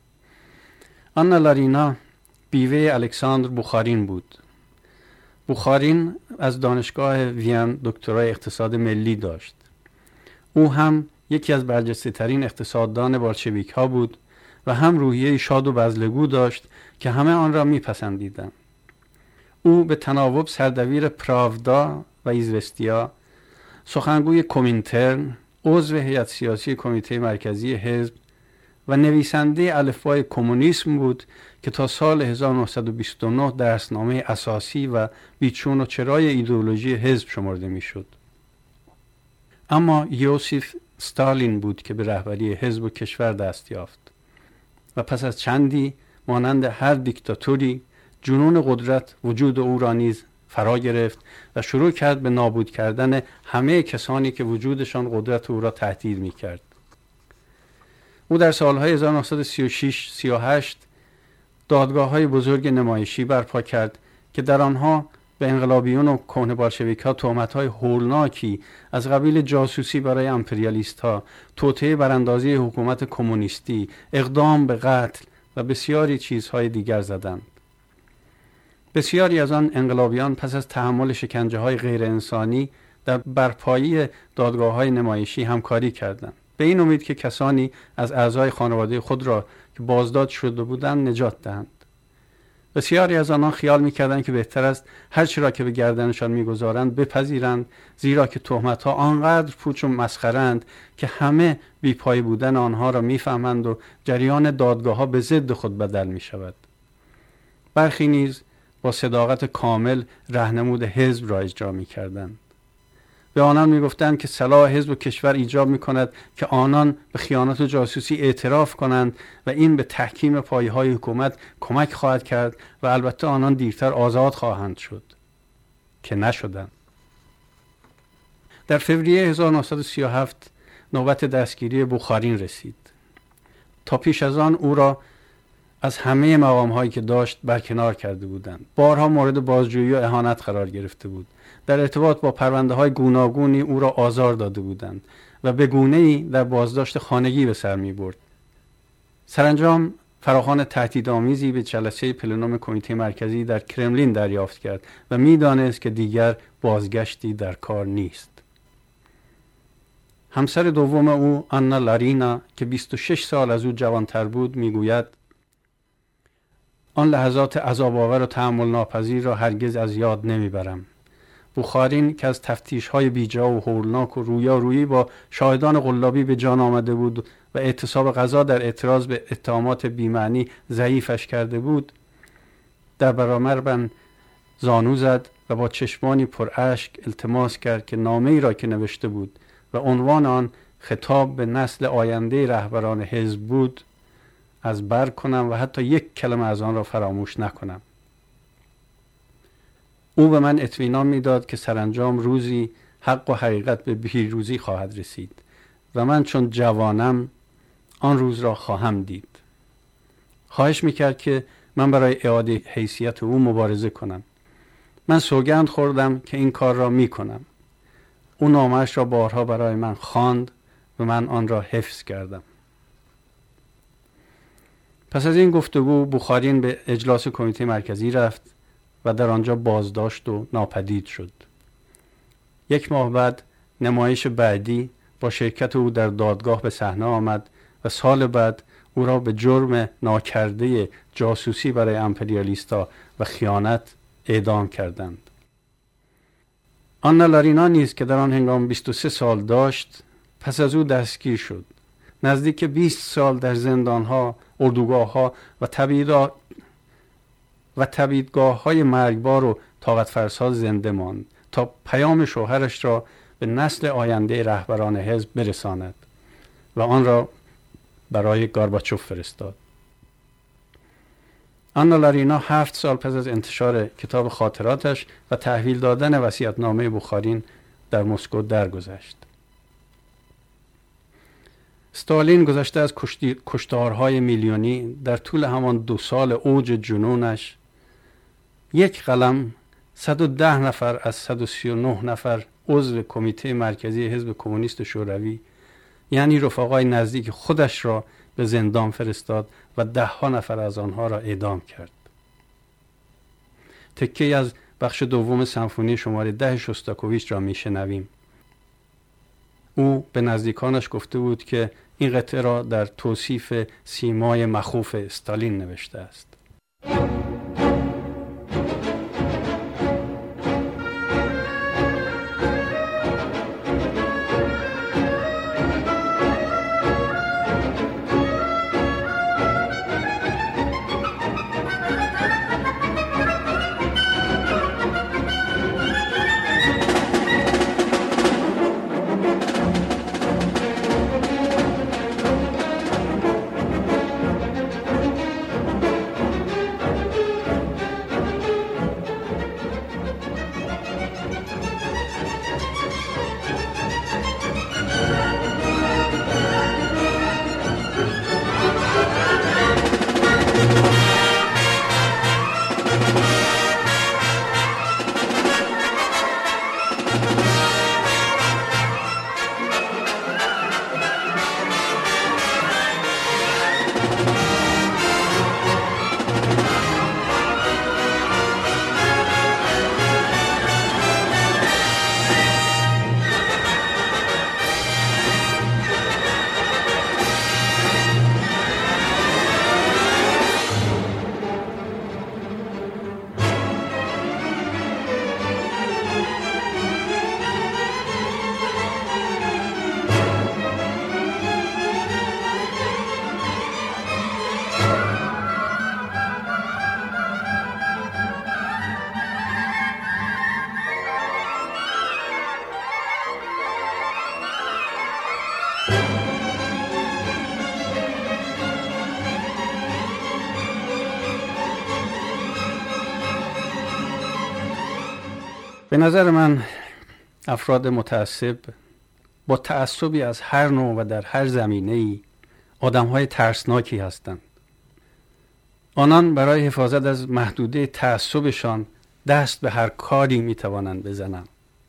آنا لارینا بیوه الکساندر بوخارین بود. بوخارین از دانشگاه وین دکترای اقتصاد ملی داشت. او هم یکی از برجسته‌ترین اقتصاددان بالشویک ها بود و هم روحیه شاد و بذل‌گو داشت که همه آن را میپسندیدند. او به تناوب سردبیر پراودا و ایزوستیا، سخنگوی کومینترن، عضو هیئت سیاسی کمیته مرکزی حزب و نویسنده الفبای کمونیسم بود که تا سال هزار و نهصد و بیست و نه درسنامه اساسی و بیچون و چرای ایدئولوژی حزب شمرده میشد. اما یوسف استالین بود که به رهبری حزب و کشور دست یافت و پس از چندی مانند هر دیکتاتوری جنون قدرت وجود او را نیز فرا گرفت و شروع کرد به نابود کردن همه کسانی که وجودشان قدرت او را تهدید می‌کرد. او در سالهای هزار و نهصد و سی و شش سی و هشت دادگاه‌های بزرگ نمایشی برپا کرد که در آنها به انقلابیون و کهنه بالشویک‌ها تهمت‌های هولناکی از قبیل جاسوسی برای امپریالیست‌ها، توطئه براندازی حکومت کمونیستی، اقدام به قتل و بسیاری چیزهای دیگر زدند. بسیاری از آن انقلابیان پس از تحمل شکنجه‌های غیر انسانی در برپایی دادگاه‌های نمایشی همکاری کردند، به این امید که کسانی از اعضای خانواده خود را که بازداشت شده بودند نجات دهند. بسیاری از آنان خیال می‌کردند که بهتر است هر چی را که به گردنشان می‌گذارند بپذیرند، زیرا که تهمت‌ها آنقدر پوچ و مسخره‌اند که همه بی‌پای بودن آنها را می‌فهمند و جریان دادگاه‌ها به ضد خود بدل می‌شود. برخی نیز با صداقت کامل راهنمود حزب را اجرا می‌کردند. به آنان می‌گفتند که صلاح حزب و کشور ایجاب می‌کند که آنان به خیانت و جاسوسی اعتراف کنند و این به تحکیم پایه‌های حکومت کمک خواهد کرد و البته آنان دیرتر آزاد خواهند شد، که نشدند. در فوریه هزار و نهصد و سی و هفت نوبت دستگیری بوخارین رسید. تا پیش از آن او را از همه مقام‌هایی که داشت برکنار کرده بودند. بارها مورد بازجویی و اهانت قرار گرفته بود. در ارتباط با پرونده‌های گوناگونی او را آزار داده بودند و به گونه‌ای در بازداشت خانگی به سر می‌برد. سرانجام فراخوان تهدیدآمیزی به جلسه پلنوم کمیته مرکزی در کرملین دریافت کرد و می‌دانست که دیگر بازگشتی در کار نیست. همسر دوم او، آنا لارینا، که بیست و شش سال از او جوان‌تر بود، می‌گوید: آن لحظات عذاب‌آور و تحمل ناپذیر را هرگز از یاد نمیبرم. بوخارین که از تفتیش‌های بیجا و هولناک و رویارویی با شاهدان قلابی به جان آمده بود و اعتصاب قضا در اعتراض به اتهامات بی‌معنی ضعیفش کرده بود، در برابر من زانو زد و با چشمانی پر اشک التماس کرد که نامه‌ای را که نوشته بود و عنوان آن خطاب به نسل آینده رهبران حزب بود از بر کنم و حتی یک کلمه از آن را فراموش نکنم. او به من اطمینان میداد که سرانجام روزی حق و حقیقت به پیروزی خواهد رسید و من چون جوانم آن روز را خواهم دید. خواهش میکرد که من برای اعاده حیثیت او مبارزه کنم. من سوگند خوردم که این کار را میکنم. او نامه‌اش را بارها برای من خواند و من آن را حفظ کردم. پس از این گفتگو بوخارین به اجلاس کمیته مرکزی رفت و در آنجا بازداشت و ناپدید شد. یک ماه بعد نمایش بعدی با شرکت او در دادگاه به صحنه آمد و سال بعد او را به جرم ناکرده جاسوسی برای امپریالیستا و خیانت اعدام کردند. آنا لارینا نیز که در آن هنگام بیست و سه سال داشت پس از او دستگیر شد. نزدیک بیست سال در زندانها، اردوگاه‌ها و تبعیدها و تبعیدگاه‌های مرگبار و طاقت فرسا زنده ماند تا پیام شوهرش را به نسل آینده رهبران حزب برساند و آن را برای گورباچوف فرستاد. آنا لارینا هفت سال پس از انتشار کتاب خاطراتش و تحویل دادن وصیت‌نامه بوخارین در مسکو درگذشت. استالین گذشته از کشتارهای میلیونی در طول همان دو سال اوج جنونش یک قلم صد و ده نفر از صد و سی و نه نفر عضو کمیته مرکزی حزب کمونیست شوروی، یعنی رفقای نزدیک خودش را به زندان فرستاد و ده ها نفر از آنها را اعدام کرد. تکه‌ای از بخش دوم سمفونی شماره ده شوستاکوویچ را میشنویم. او به نزدیکانش گفته بود که این قطعه را در توصیف سیمای مخوف استالین نوشته است. به نظر من افراد متعصب با تعصبی از هر نوع و در هر زمینه‌ای آدم‌های ترسناکی هستند. آنان برای حفاظت از محدوده تعصبشان دست به هر کاری می‌توانند بزنند.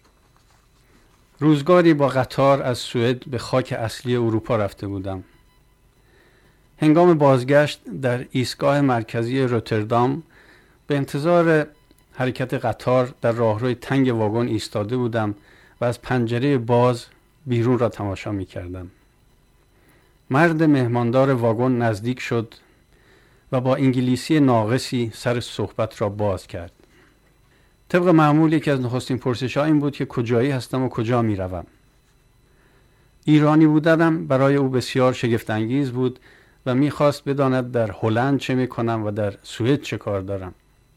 روزگاری با قطار از سوئد به خاک اصلی اروپا رفته بودم. هنگام بازگشت در ایستگاه مرکزی روتردام به انتظار حرکت قطار در راهروی تنگ واگن ایستاده بودم و از پنجره باز بیرون را تماشا می کردم. مرد مهماندار واگن نزدیک شد و با انگلیسی ناقصی سر صحبت را باز کرد. طبق معمول یکی از نخستین پرسش‌ها این بود که کجایی هستم و کجا می روم. ایرانی بودنم برای او بسیار شگفت‌انگیز بود و می خواست بداند در هلند چه می کنم و در سوئد چه کار دارم.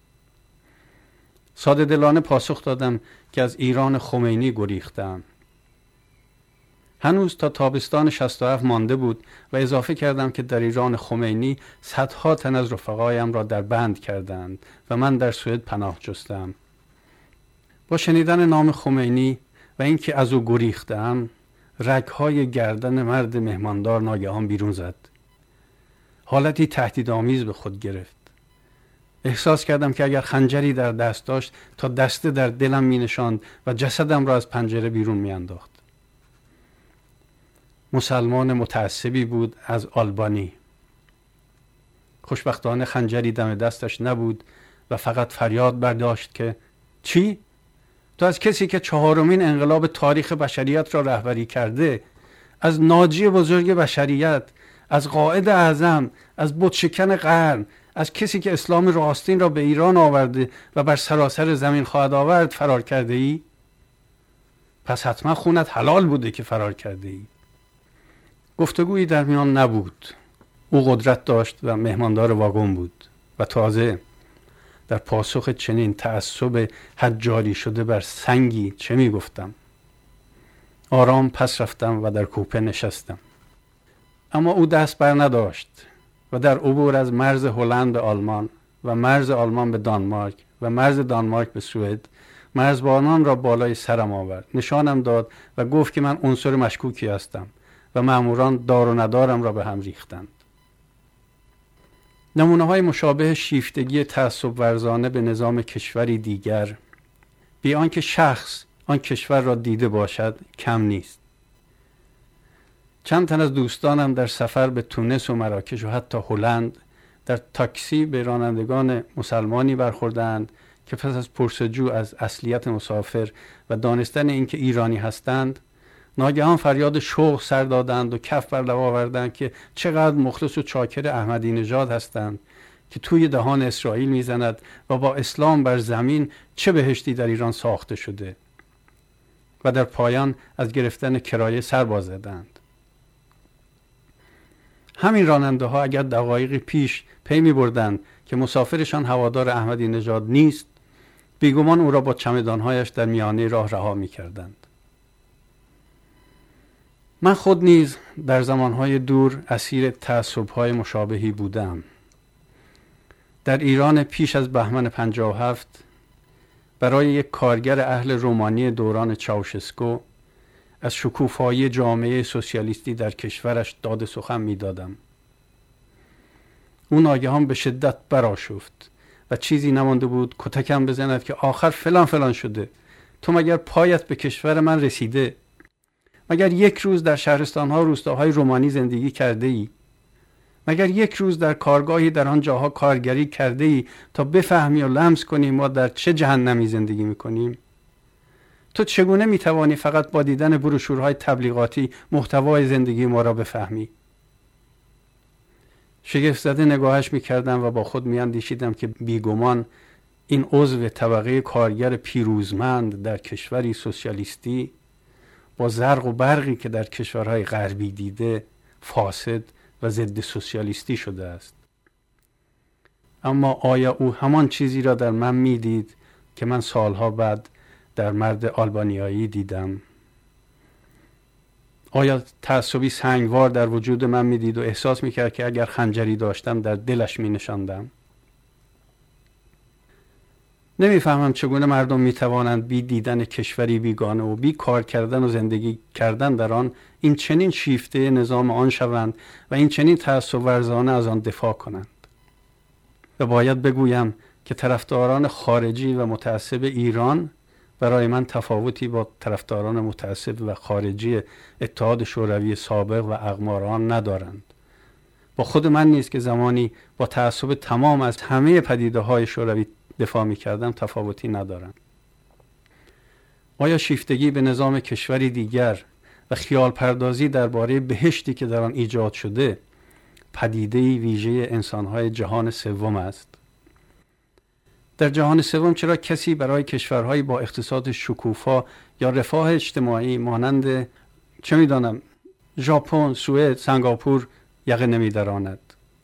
ساده دلانه پاسخ دادم که از ایران خمینی گریختم. هنوز تا تابستان شصت و هفت مانده بود و اضافه کردم که در ایران خمینی صدها تن از رفقایم را در بند کردند و من در سوئد پناه جستم. با شنیدن نام خمینی و اینکه از او گریختم، رگ‌های گردن مرد مهماندار ناگهان بیرون زد. حالتی تهدیدآمیز به خود گرفت. احساس کردم که اگر خنجری در دست داشت تا دسته در دلم می نشاند و جسدم را از پنجره بیرون می انداخت. مسلمان متعصبی بود از آلبانی. خوشبختانه خنجری دم دستش نبود و فقط فریاد برداشت که چی؟ تو از کسی که چهارمین انقلاب تاریخ بشریت را رهبری کرده، از ناجی بزرگ بشریت، از قائد اعظم، از بتشکن قرن، از کسی که اسلام راستین را به ایران آورده و بر سراسر زمین خواهد آورد فرار کرده ای؟ پس حتما خونت حلال بوده که فرار کرده ای. گفتگویی در میان نبود. او قدرت داشت و مهماندار واگن بود و تازه در پاسخ چنین تعصب حجاری شده بر سنگی چه می گفتم؟ آرام پس رفتم و در کوپه نشستم. اما او دست بر نداشت و در عبور از مرز هلند به آلمان و مرز آلمان به دانمارک و مرز دانمارک به سوئد مرزبانان را بالای سرم آورد، نشانم داد و گفت که من عنصر مشکوکی هستم و ماموران دار و ندارم را به هم ریختند. نمونه های مشابه شیفتگی تعصب ورزانه به نظام کشوری دیگر بی آنکه شخص آن کشور را دیده باشد کم نیست. چند تن از دوستانم در سفر به تونس و مراکش و حتی هلند در تاکسی به رانندگان مسلمانی برخوردند که پس از پرسجو از اصلیت مسافر و دانستن اینکه ایرانی هستند ناگهان فریاد شوق سر دادند و کف بر لب آوردند که چقدر مخلص و چاکر احمدی نژاد هستند که توی دهان اسرائیل میزند و با اسلام بر زمین چه بهشتی در ایران ساخته شده، و در پایان از گرفتن کرایه سر باز زدند. همین راننده ها اگر دقایقی پیش پی می بردند که مسافرشان هوادار احمدی نژاد نیست، بیگمان او را با چمدانهایش در میانه راه رها می کردند. من خود نیز در زمانهای دور اسیر تعصب‌های مشابهی بودم. در ایران پیش از بهمن پنجاه و هفت برای یک کارگر اهل رومانی دوران چاوشسکو از شکوفایی جامعه سوسیالیستی در کشورش داد سخن می دادم. او ناگهان به شدت برآشفت و چیزی نمانده بود کتکم بزند که آخر فلان فلان شده. تو مگر پایت به کشور من رسیده؟ مگر یک روز در شهرستان‌ها و روستاهای رومانی زندگی کرده ای؟ مگر یک روز در کارگاهی در آن جاها کارگری کرده ای تا بفهمی و لمس کنی ما در چه جهنمی زندگی میکنیم؟ تو چگونه میتوانی فقط با دیدن بروشورهای تبلیغاتی محتوای زندگی ما را بفهمی؟ شگفت زده نگاهش میکردم و با خود میاندیشیدم که بیگمان این عضو طبقه کارگر پیروزمند در کشوری سوسیالیستی با زرق و برقی که در کشورهای غربی دیده فاسد و ضد سوسیالیستی شده است. اما آیا او همان چیزی را در من میدید که من سالها بعد در مرد آلبانیایی دیدم؟ آیا تعصبی سنگوار در وجود من میدید و احساس میکرد که اگر خنجری داشتم در دلش مینشاندم؟ نمیفهمم چگونه مردم میتوانند بی دیدن کشوری بیگانه و بی کار کردن و زندگی کردن در آن این چنین شیفته نظام آن شوند و این چنین تعصب ورزانه از آن دفاع کنند. و باید بگویم که طرفداران خارجی و متعصب ایران برای من تفاوتی با طرفداران متعصب و خارجی اتحاد شوروی سابق و اقماران ندارند. با خود من نیز که زمانی با تعصب تمام از همه پدیده‌های شوروی دفاع می کردم تفاوتی ندارند. آیا شیفتگی به نظام کشوری دیگر و خیال پردازی درباره بهشتی که در آن ایجاد شده پدیده‌ای ویژه انسان‌های جهان سوم است؟ در جهان سوم چرا کسی برای کشورهایی با اقتصاد شکوفا یا رفاه اجتماعی مانند چه می‌دانم ژاپن، سوئد، سنگاپور یقه نمی‌دراند؟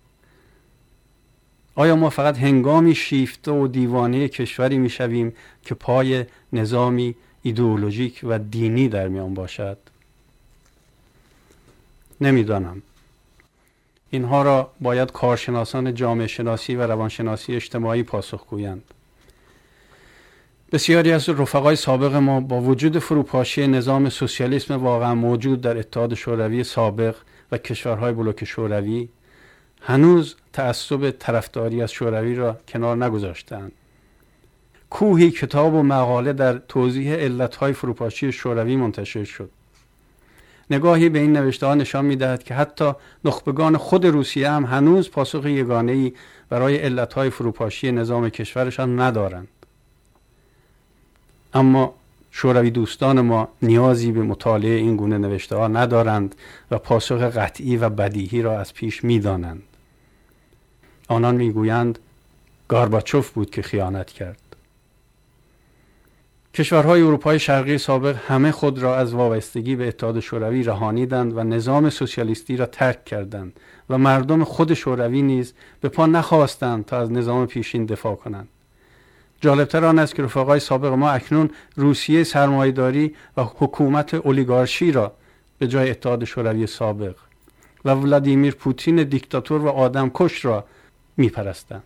آیا ما فقط هنگامی شیفته و دیوانه کشوری میشویم که پای نظامی ایدئولوژیک و دینی در میان باشد؟ نمیدانم. اینها را باید کارشناسان جامعه شناسی و روانشناسی اجتماعی پاسخ گویند. بسیاری از رفقای سابق ما با وجود فروپاشی نظام سوسیالیسم واقعا موجود در اتحاد شوروی سابق و کشورهای بلوک شوروی هنوز تعصب طرفداری از شوروی را کنار نگذاشتند. کوهی کتاب و مقاله در توضیح علتهای فروپاشی شوروی منتشر شد. نگاهی به این نوشته‌ها نشان می‌دهد که حتی نخبگان خود روسیه هم هنوز پاسخ یگانه‌ای برای علتهای فروپاشی نظام کشورشان ندارند. اما شوروی دوستان ما نیازی به مطالعه این گونه نوشته‌ها ندارند و پاسخ قطعی و بدیهی را از پیش می‌دانند. آنان میگویند گارباچوف بود که خیانت کرد. کشورهای اروپای شرقی سابق همه خود را از وابستگی به اتحاد شوروی رهانیدند و نظام سوسیالیستی را ترک کردند و مردم خود شوروی نیز به پا نخواستند تا از نظام پیشین دفاع کنند. جالبتر آن است که رفقای سابق ما اکنون روسیه سرمایه‌داری و حکومت اولیگارشی را به جای اتحاد شوروی سابق و ولادیمیر پوتین دیکتاتور و آدمکش را میپرستند.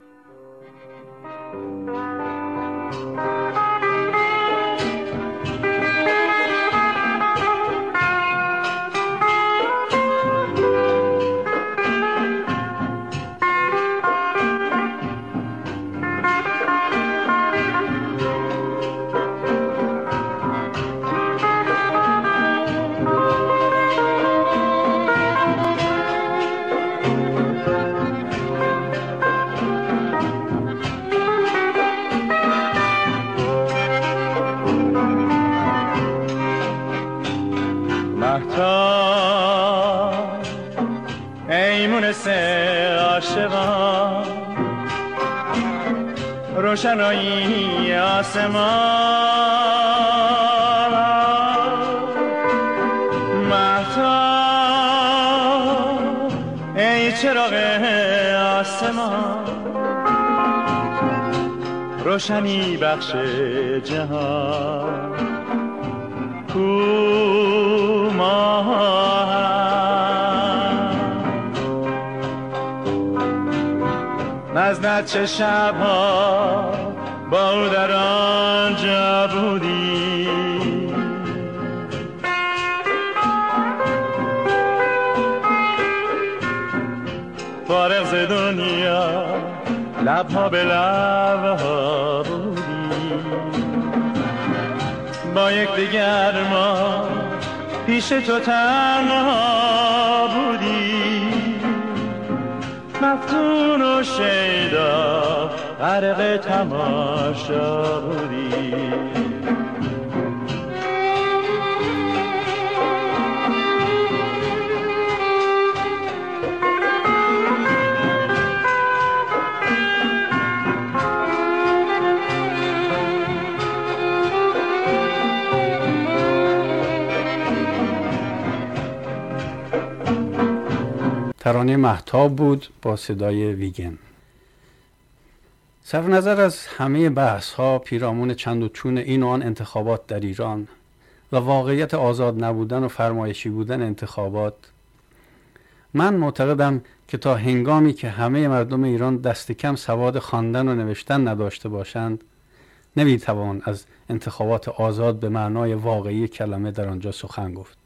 عاشقان روشنایی آسمان مهتاب ای چراغ آسمان روشنی بخش جهان کو نزد چه شبها با او در آنجا بودی فارغ ز دنیا لبها به لبها بودی با یک دیگر ما پیش تو تنها بودی مفتون و شیدا غرق تماشا بودی ترانه مهتاب بود با صدای ویگن. صرف نظر از همه بحث ها پیرامون چند و چون این و آن انتخابات در ایران و واقعیت آزاد نبودن و فرمایشی بودن انتخابات، من معتقدم که تا هنگامی که همه مردم ایران دست کم سواد خواندن و نوشتن نداشته باشند نمیتوان از انتخابات آزاد به معنای واقعی کلمه در آنجا سخن گفت.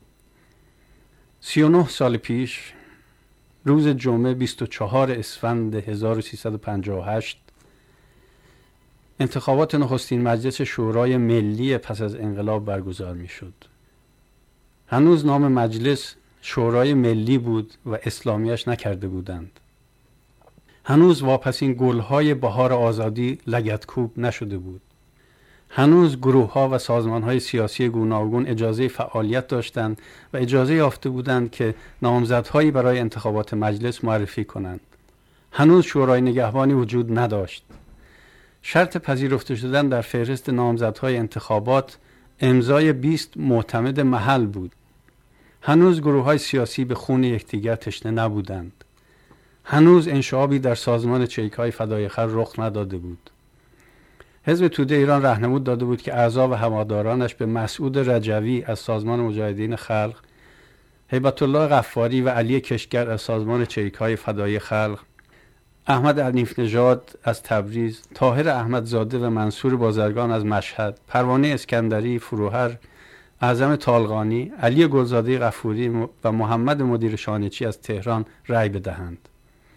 سی و نه سال پیش روز جمعه بیست و چهار اسفند هزار و سیصد و پنجاه و هشت انتخابات نخستین مجلس شورای ملی پس از انقلاب برگزار می شد. هنوز نام مجلس شورای ملی بود و اسلامیش نکرده بودند. هنوز واپسین گلهای بهار آزادی لگدکوب نشده بود. هنوز گروه‌ها و سازمان‌های سیاسی گوناگون اجازه فعالیت داشتند و اجازه یافته بودند که نامزدهایی برای انتخابات مجلس معرفی کنند. هنوز شورای نگهبانی وجود نداشت. شرط پذیرفته شدن در فهرست نامزدهای انتخابات امضای بیست معتمد محل بود. هنوز گروه‌های سیاسی به خون یکدیگر تشنه نبودند. هنوز انشعابی در سازمان چریک‌های فدای خلق رخ نداده بود. حزب توده ایران راهنمود داده بود که اعضا و هوادارانش به مسعود رجوی از سازمان مجاهدین خلق، هیبت الله غفاری و علی کشگر از سازمان چریک‌های فدای خلق، احمد حنیف نژاد از تبریز، طاهر احمدزاده و منصور بازرگان از مشهد، پروانه اسکندری فروهر، اعظم طالقانی، علی گلزاده غفوری و محمد مدیر شانچی از تهران رأی بدهند.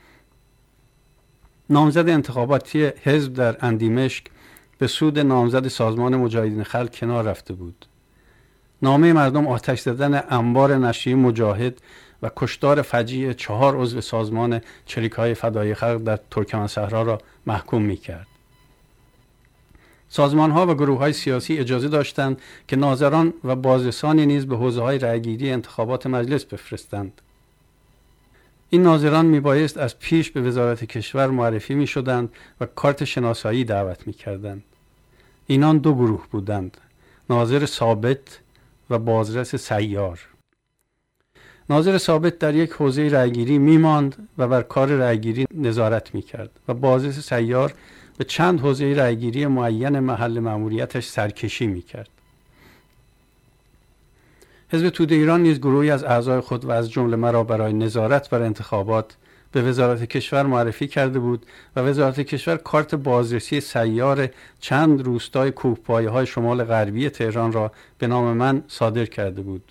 نامزد انتخاباتی حزب در اندیمشک به سود نامزد سازمان مجاهدین خلق کنار رفته بود. نامه مردم آتش زدن انبار نشریه مجاهد و کشتار فجیع چهار عضو سازمان چریک‌های فدای خلق در ترکمنصحرا را محکوم می‌کرد. سازمان‌ها و گروه‌های سیاسی اجازه داشتند که ناظران و بازرسانی نیز به حوزه‌های رأیگیری انتخابات مجلس بفرستند. این ناظران میبایست از پیش به وزارت کشور معرفی میشدند و کارت شناسایی دعوت میکردند. اینان دو گروه بودند: ناظر ثابت و بازرس سیار. ناظر ثابت در یک حوزه رأیگیری میماند و بر کار رأیگیری نظارت میکرد و بازرس سیار به چند حوزه رأیگیری معین محل مأموریتش سرکشی میکرد. حزب توده ایران نیز گروهی از اعضای خود و از جمله مرا برای نظارت بر انتخابات به وزارت کشور معرفی کرده بود و وزارت کشور کارت بازرسی سیار چند روستای کوهپایه‌های شمال غربی تهران را به نام من صادر کرده بود.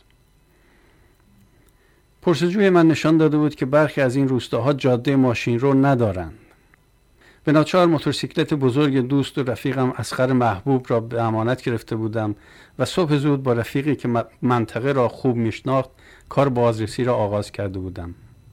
پرسجوی من نشان داده بود که برخی از این روستاها جاده ماشین رو ندارند. به ناچار موتورسیکلت بزرگ دوست و رفیقم اصغر محبوب را به امانت گرفته بودم و صبح زود با رفیقی که منطقه را خوب میشناخت کار بازرسی را آغاز کرده بودم.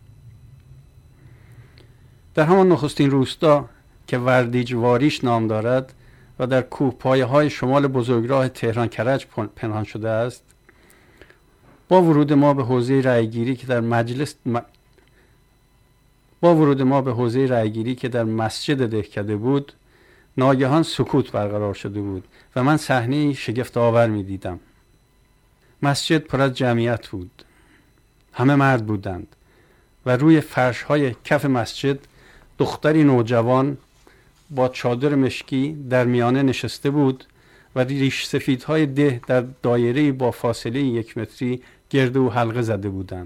در همان نخستین روستا که وردیج واریش نام دارد و در کوهپایه های شمال بزرگراه تهران کرج پنهان شده است، با ورود ما به حوزه رأیگیری که در مجلس م... با ورود ما به حوزه رأیگیری که در مسجد دهکده بود، ناگهان سکوت برقرار شده بود و من صحنه‌ای شگفت آور می دیدم. مسجد پر از جمعیت بود. همه مرد بودند و روی فرش‌های کف مسجد دختری نوجوان با چادر مشکی در میانه نشسته بود و ریش سفیدهای ده در دایره‌ای با فاصله یک متری گرد او حلقه زده بودند.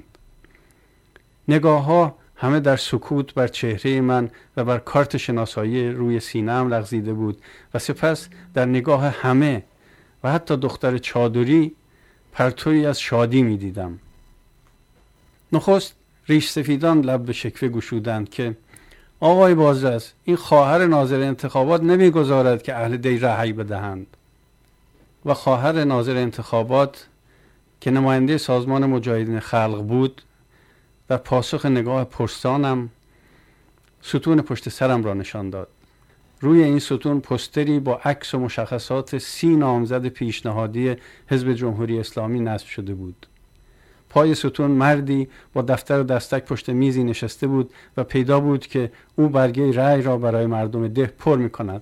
نگاه‌ها همه در سکوت بر چهره من و بر کارت شناسایی روی سینه‌ام لغزیده بود و سپس در نگاه همه و حتی دختر چادری پرتویی از شادی می دیدم. نخست ریش سفیدان لب به شکوه گشودند که آقای بازرس، این خواهر ناظر انتخابات نمیگذارد که اهل دی رأی بدهند. و خواهر ناظر انتخابات که نماینده سازمان مجاهدین خلق بود و پاسخ نگاه پرسانم ستون پشت سرم را نشان داد. روی این ستون پوستری با عکس و مشخصات سی نامزد پیشنهادی حزب جمهوری اسلامی نصب شده بود. پای ستون مردی با دفتر و دستک پشت میزی نشسته بود و پیدا بود که او برگه رأی را برای مردم ده پر می کند.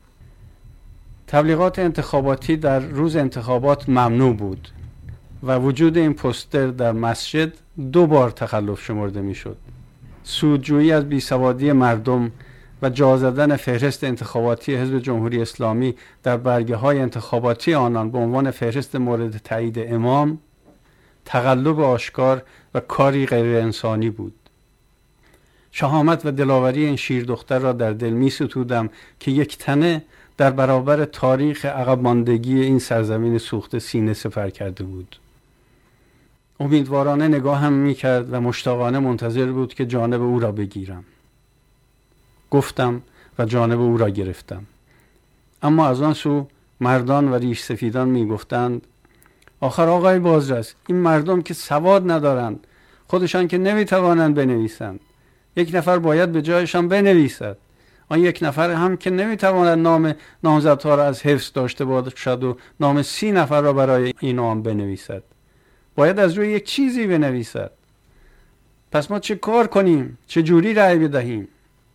تبلیغات انتخاباتی در روز انتخابات ممنوع بود و وجود این پوستر در مسجد دو بار تخلف شمرده می شد. سودجویی از بیسوادی مردم و جا زدن فهرست انتخاباتی حزب جمهوری اسلامی در برگه های انتخاباتی آنان به عنوان فهرست مورد تایید امام تقلب آشکار و کاری غیر انسانی بود. شهامت و دلاوری این شیر دختر را در دل می ستودم که یک تنه در برابر تاریخ عقب ماندگی این سرزمین سوخته سینه سپر کرده بود. امیدوارانه نگاه هم می کرد و مشتاقانه منتظر بود که جانب او را بگیرم. گفتم و جانب او را گرفتم. اما از آن سو مردان و ریش سفیدان می گفتند آخر آقای بازرس، این مردم که سواد ندارند، خودشان که نمی توانند بنویسند، یک نفر باید به جایشان بنویسد. آن یک نفر هم که نمی تواند نام نامزدها را از حفظ داشته باشد و نام سی نفر را برای این نام بنویسد، باید از روی یک چیزی بنویسد. پس ما چه کار کنیم؟ چه جوری رأی بدهیم؟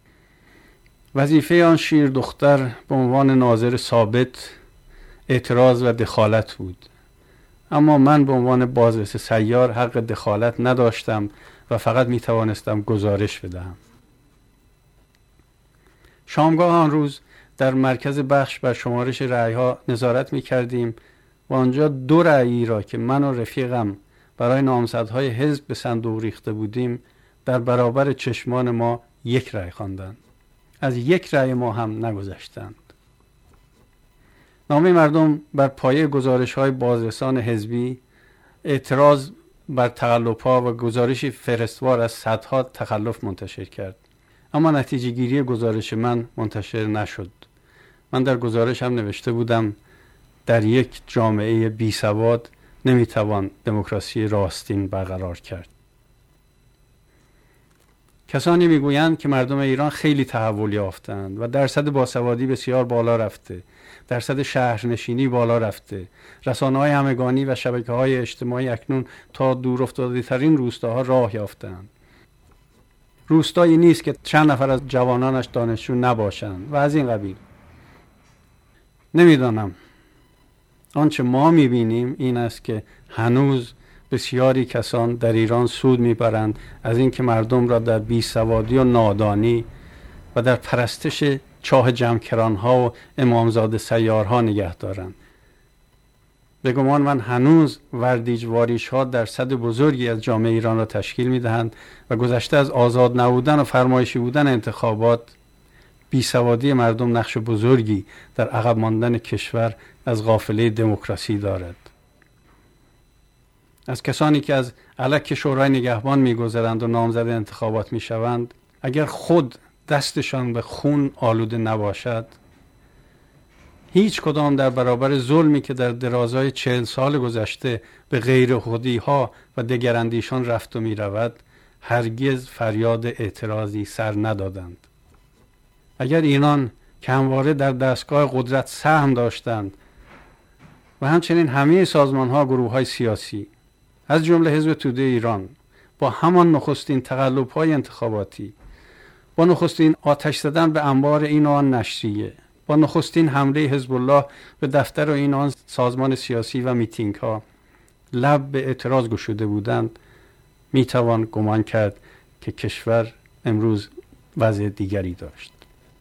وظیفه آن شیر دختر به عنوان ناظر ثابت اعتراض و دخالت بود، اما من به عنوان بازرس سیار حق دخالت نداشتم و فقط می توانستم گزارش بدهم. شامگاه آن روز در مرکز بخش بر شمارش رأی‌ها نظارت می کردیم و آنجا دو رأیی را که من و رفیقم برای نامزدهای حزب به صندوق ریخته بودیم در برابر چشمان ما یک رأی خواندند. از یک رأی ما هم نگذشتند. نامه مردم بر پایه گزارش‌های بازرسان حزبی اعتراض بر تقلب‌ها و گزارشی فرستوار از صدها تخلف منتشر کرد، اما نتیجه گیری گزارش من منتشر نشد. من در گزارشم نوشته بودم در یک جامعه بی سواد نمیتوان دموکراسی راستین برقرار کرد. کسانی میگویند که مردم ایران خیلی تحول یافتند و درصد باسوادی بسیار بالا رفته، درصد شهرنشینی بالا رفته، رسانه‌های همگانی و شبکه‌های اجتماعی اکنون تا دور افتاده ترین روستاها راه یافتند. روستایی نیست که چند نفر از جوانانش دانشجو نباشند و از این قبیل. نمیدانم. آنچه ما میبینیم این است که هنوز بسیاری کسان در ایران سود میبرند از اینکه مردم را در بیسوادی و نادانی و در پرستش چاه جمکرانها و امامزاده سیارها نگه دارند. به گمان من هنوز وردیج واریش ها درصد بزرگی از جامعه ایران را تشکیل میدهند و گذشته از آزاد نبودن و فرمایشی بودن انتخابات، بیسوادی مردم نقش بزرگی در عقب ماندن کشور از قافله دموکراسی دارد. از کسانی که از الک شورای نگهبان میگذرند و نامزد انتخابات میشوند، اگر خود دستشان به خون آلوده نباشد، هیچ کدام در برابر ظلمی که در درازای چهل سال گذشته به غیر خودی ها و دگراندیشان رفت و می رود، هرگز فریاد اعتراضی سر ندادند. اگر اینان که همواره در دستگاه قدرت سهم داشتند و همچنین همه سازمان ها گروه های سیاسی از جمله حزب توده ایران با همان نخستین تقلب های انتخاباتی با نخستین آتش زدن به انبار این آن نشریه، با نخستین حمله حزب الله به دفتر و این آن سازمان سیاسی و میتینگ ها لب به اعتراض گشوده بودند، میتوان گمان کرد که کشور امروز وضع دیگری داشت.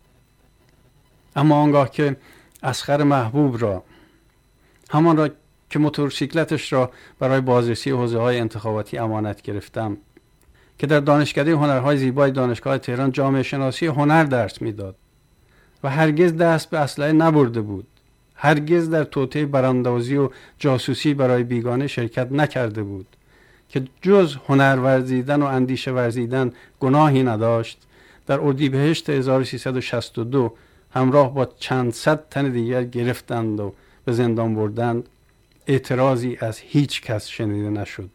اما آنگاه که اصغر محبوب را، همان را که موتورسیکلتش را برای بازرسی حوزه های انتخاباتی امانت گرفتم، که در دانشکده هنرهای زیبای دانشگاه تهران جامعه شناسی هنر درس میداد و هرگز دست به اسلحه نبرده بود، هرگز در توطئه براندازی و جاسوسی برای بیگانه شرکت نکرده بود، که جز هنر ورزیدن و اندیشه ورزیدن گناهی نداشت، در اردیبهشت هزار و سیصد و شصت و دو همراه با چند صد تن دیگر گرفتند و به زندان بردند، اعتراضی از هیچ کس شنیده نشد.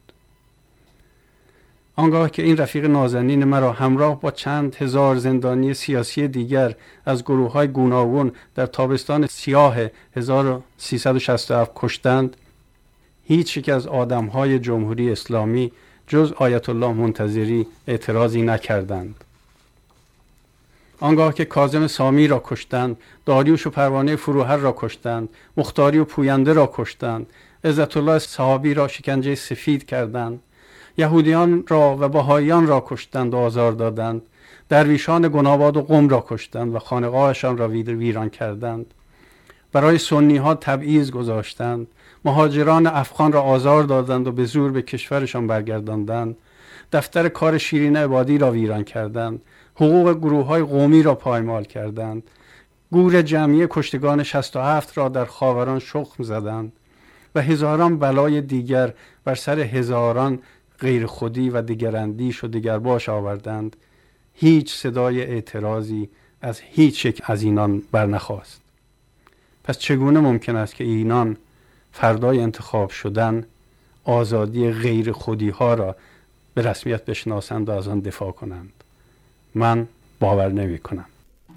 آنگاه که این رفیق نازنین مرا همراه با چند هزار زندانی سیاسی دیگر از گروه‌های گوناگون در تابستان سیاه هزار و سیصد و شصت و هفت کشتند، هیچ یک از آدم‌های جمهوری اسلامی جز آیت الله منتظری اعتراضی نکردند. آنگاه که کاظم سامی را کشتند، داریوش و پروانه فروهر را کشتند، مختاری و پوینده را کشتند، عزت الله صحابی را شکنجه سفید کردند، یهودیان را و بهائیان را کشتند و آزار دادند، درویشان گناباد و قم را کشتند و خانقاهشان را ویران کردند، برای سنی ها تبعیض گذاشتند، مهاجران افغان را آزار دادند و به زور به کشورشان برگرداندند، دفتر کار شیرین عبادی را ویران کردند، حقوق گروه های قومی را پایمال کردند، گور جمعی کشتگان شصت و هفت را در خاوران شخم زدند و هزاران بلای دیگر بر سر هزاران غیر خودی و دیگراندیش و دیگرباش آوردند. هیچ صدای اعتراضی از هیچ یک از اینان برنخاست. پس چگونه ممکن است که اینان فردای انتخاب شدن آزادی غیر خودی ها را به رسمیت بشناسند و از آن دفاع کنند؟ من باور نمی کنم.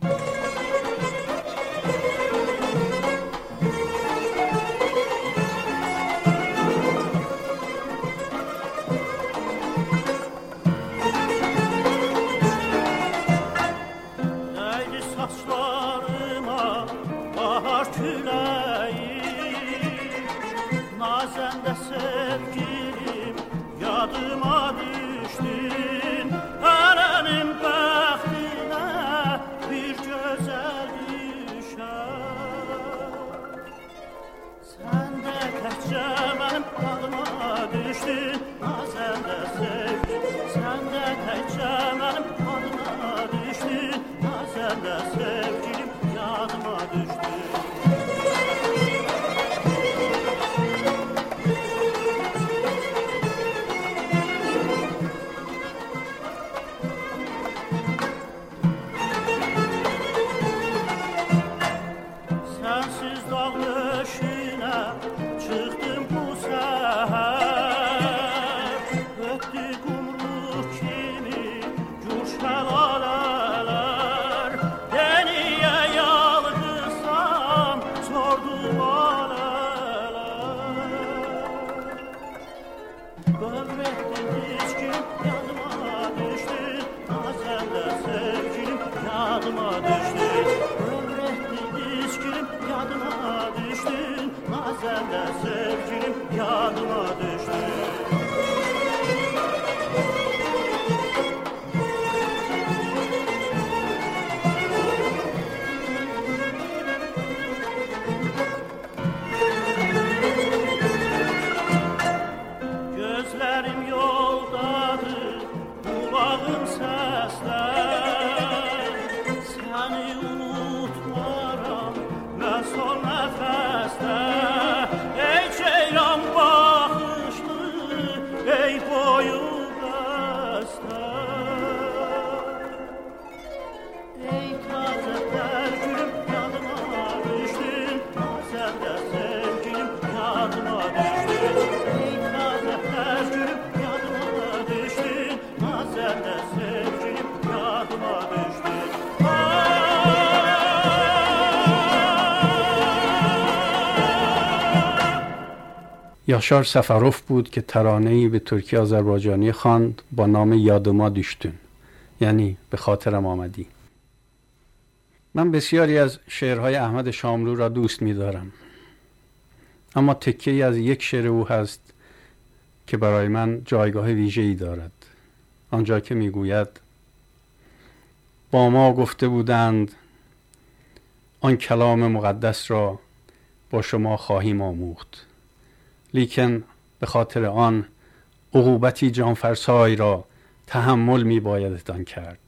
یاشار سفروف بود که ترانه‌ای به ترکی آذربایجانی خواند با نام یاد ما دیشتون یعنی به خاطرم آمدی. من بسیاری از شعرهای احمد شاملو را دوست می دارم، اما تکه‌ای از یک شعر او هست که برای من جایگاه ویژه‌ای دارد. آنجا که می گوید با ما گفته بودند آن کلام مقدس را با شما خواهیم آموخت، لیکن به خاطر آن عقوبتی جانفرسای را تحمل می بایدتان کرد.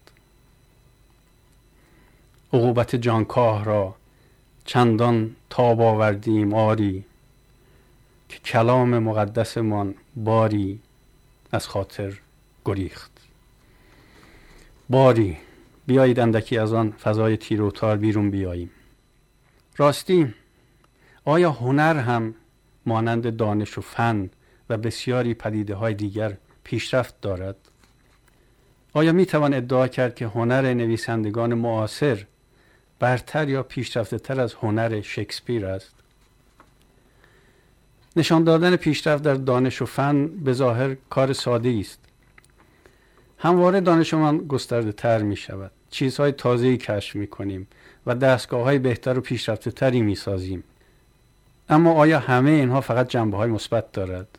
عقوبت جانکاه را چندان تاب آوردیم آری، که کلام مقدسمان باری از خاطر گریخت. باری بیایید اندکی از آن فضای تیر و تار بیرون بیاییم. راستی آیا هنر هم مانند دانش و فن و بسیاری پدیده های دیگر پیشرفت دارد؟ آیا می توان ادعا کرد که هنر نویسندگان معاصر برتر یا پیشرفته تر از هنر شکسپیر است؟ نشان دادن پیشرفت در دانش و فن به ظاهر کار ساده است. همواره دانشمان گسترده تر می شود. چیزهای تازه‌ای کشف می کنیم و دستگاه‌های بهتر و پیشرفته تری می سازیم. اما آیا همه اینها فقط جنبه‌های مثبت دارد؟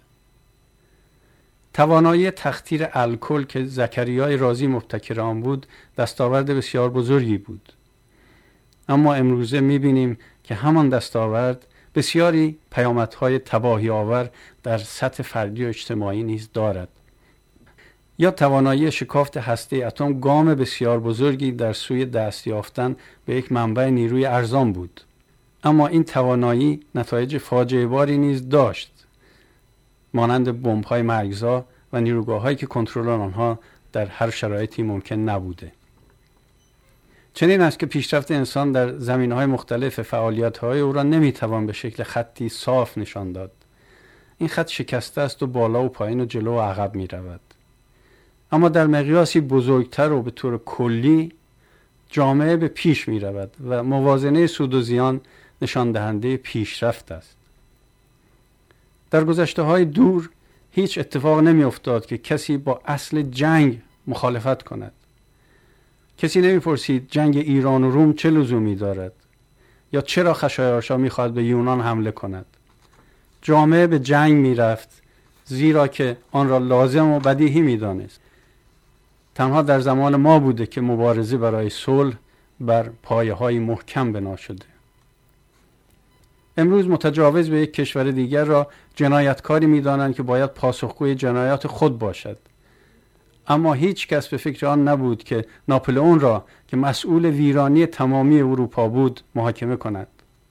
توانایی تخدیر الکل که زکریای رازی مبتکر آن بود دستاورد بسیار بزرگی بود. اما امروزه می‌بینیم که همان دستاورد بسیاری پیامدهای تباهی آور در سطح فردی و اجتماعی نیز دارد. یا توانایی شکافت هسته اتم گام بسیار بزرگی در سوی دست یافتن به یک منبع نیروی ارزان بود. اما این توانایی نتایج فاجعه باری نیز داشت، مانند بمب‌های مرگزا و نیروگاه‌هایی که کنترل آنها در هر شرایطی ممکن نبوده. چنین است که پیشرفت انسان در زمینه‌های مختلف فعالیت‌های او را نمی‌توان به شکل خطی صاف نشان داد. این خط شکسته است و بالا و پایین و جلو و عقب می‌رود. اما در مقیاسی بزرگتر و به طور کلی جامعه به پیش می‌رود و موازنه سود و زیان نشان دهنده پیشرفت است. در گذشته‌های دور هیچ اتفاق نمی‌افتاد که کسی با اصل جنگ مخالفت کند. کسی نمی‌پرسید جنگ ایران و روم چه لزومی دارد یا چرا خشایارشا می‌خواهد به یونان حمله کند. جامعه به جنگ می‌رفت زیرا که آن را لازم و بدیهی می‌دانست. تنها در زمان ما بوده که مبارزه برای صلح بر پایه‌های محکم بنا شده. امروز متجاوز به یک کشور دیگر را جنایتکاری می‌دانند که باید پاسخگوی جنایات خود باشد. اما هیچ کس به فکر آن نبود که ناپلئون را که مسئول ویرانی تمامی اروپا بود محاکمه کند.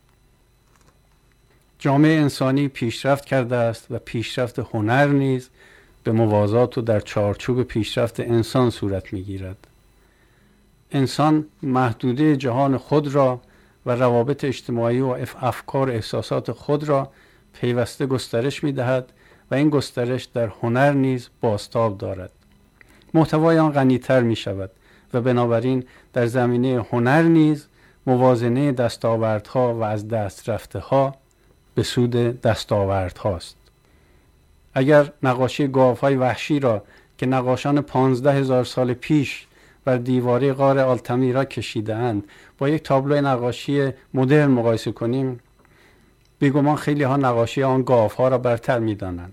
جامعه انسانی پیشرفت کرده است و پیشرفت هنر نیز به موازات و در چارچوب پیشرفت انسان صورت می‌گیرد. انسان محدوده جهان خود را و روابط اجتماعی و افکار و احساسات خود را پیوسته گسترش می‌دهد و این گسترش در هنر نیز بازتاب دارد. محتوای آن غنی‌تر می‌شود و بنابراین در زمینه هنر نیز موازنه دستاوردها و از دست رفته‌ها به سود دستاوردهاست. اگر نقاشی گاوهای وحشی را که نقاشان پانزده هزار سال پیش بر دیواره غار آلتمیرا کشیده‌اند با یک تابلو نقاشی مدرن مقایسه کنیم، بیگمان خیلی ها نقاشی آن گاوها را برتر می‌دانند.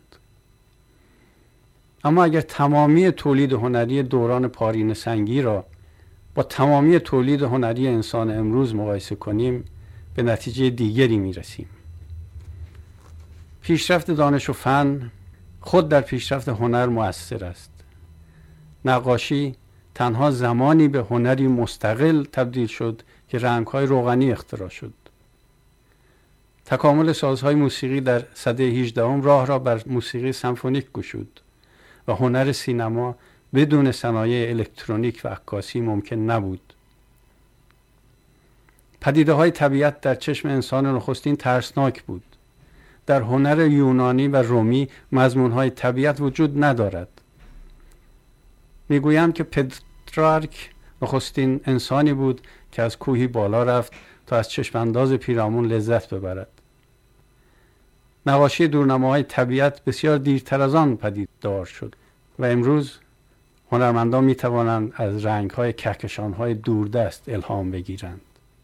اما اگر تمامی تولید هنری دوران پارینه سنگی را با تمامی تولید هنری انسان امروز مقایسه کنیم، به نتیجه دیگری می‌رسیم. پیشرفت دانش و فن خود در پیشرفت هنر مؤثر است. نقاشی تنها زمانی به هنری مستقل تبدیل شد که رنگ‌های روغنی اختراع شد. تکامل سازهای موسیقی در سده هجدهم راه را بر موسیقی سمفونیک گشود و هنر سینما بدون صنایع الکترونیک و عکاسی ممکن نبود. پدیده‌های طبیعت در چشم انسان نخستین ترسناک بود. در هنر یونانی و رومی مضمون‌های طبیعت وجود ندارد. میگویم که پترارک نخستین انسانی بود که از کوهی بالا رفت تا از چشم انداز پیرامون لذت ببرد. نقاشی دورنماهای طبیعت بسیار دیرتر از آن پدیدار شد و امروز هنرمندان می توانند از رنگ‌های کهکشان‌های دوردست الهام بگیرند.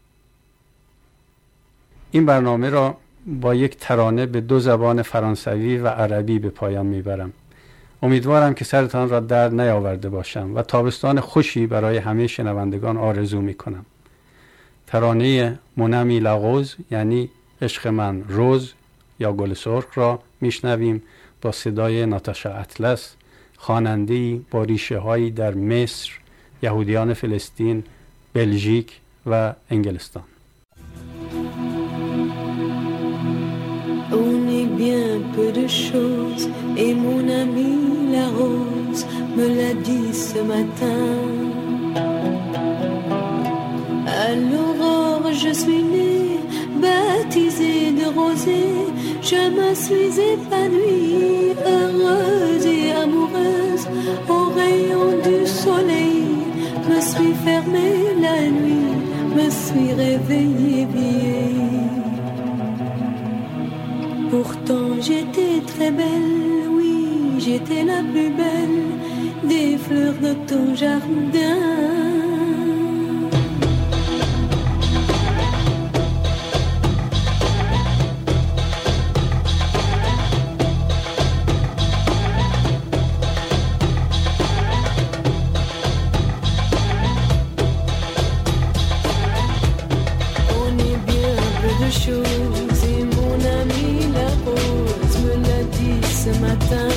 این برنامه را با یک ترانه به دو زبان فرانسوی و عربی به پایان میبرم. امیدوارم که سرتان را درد نیاورده باشم و تابستان خوشی برای همه شنوندگان آرزو میکنم. ترانه مونمی لاغوز یعنی عشق من روز یا گل سرخ را میشنویم با صدای ناتاشا اطلس، خواننده‌ای با ریشه‌هایی در مصر، یهودیان فلسطین، بلژیک و انگلستان. On est bien peu de choses et mon ami la rose me l'a dit ce matin. À l'aurore je suis née, baptisée de rosée, je me suis épanouie, heureuse et amoureuse, au rayon du soleil, me suis fermée la nuit, me suis réveillée vieille. Pourtant j'étais très belle, oui, j'étais la plus belle des fleurs de ton jardin. On est bien peu de choses et mon ami la rose me l'a dit ce matin.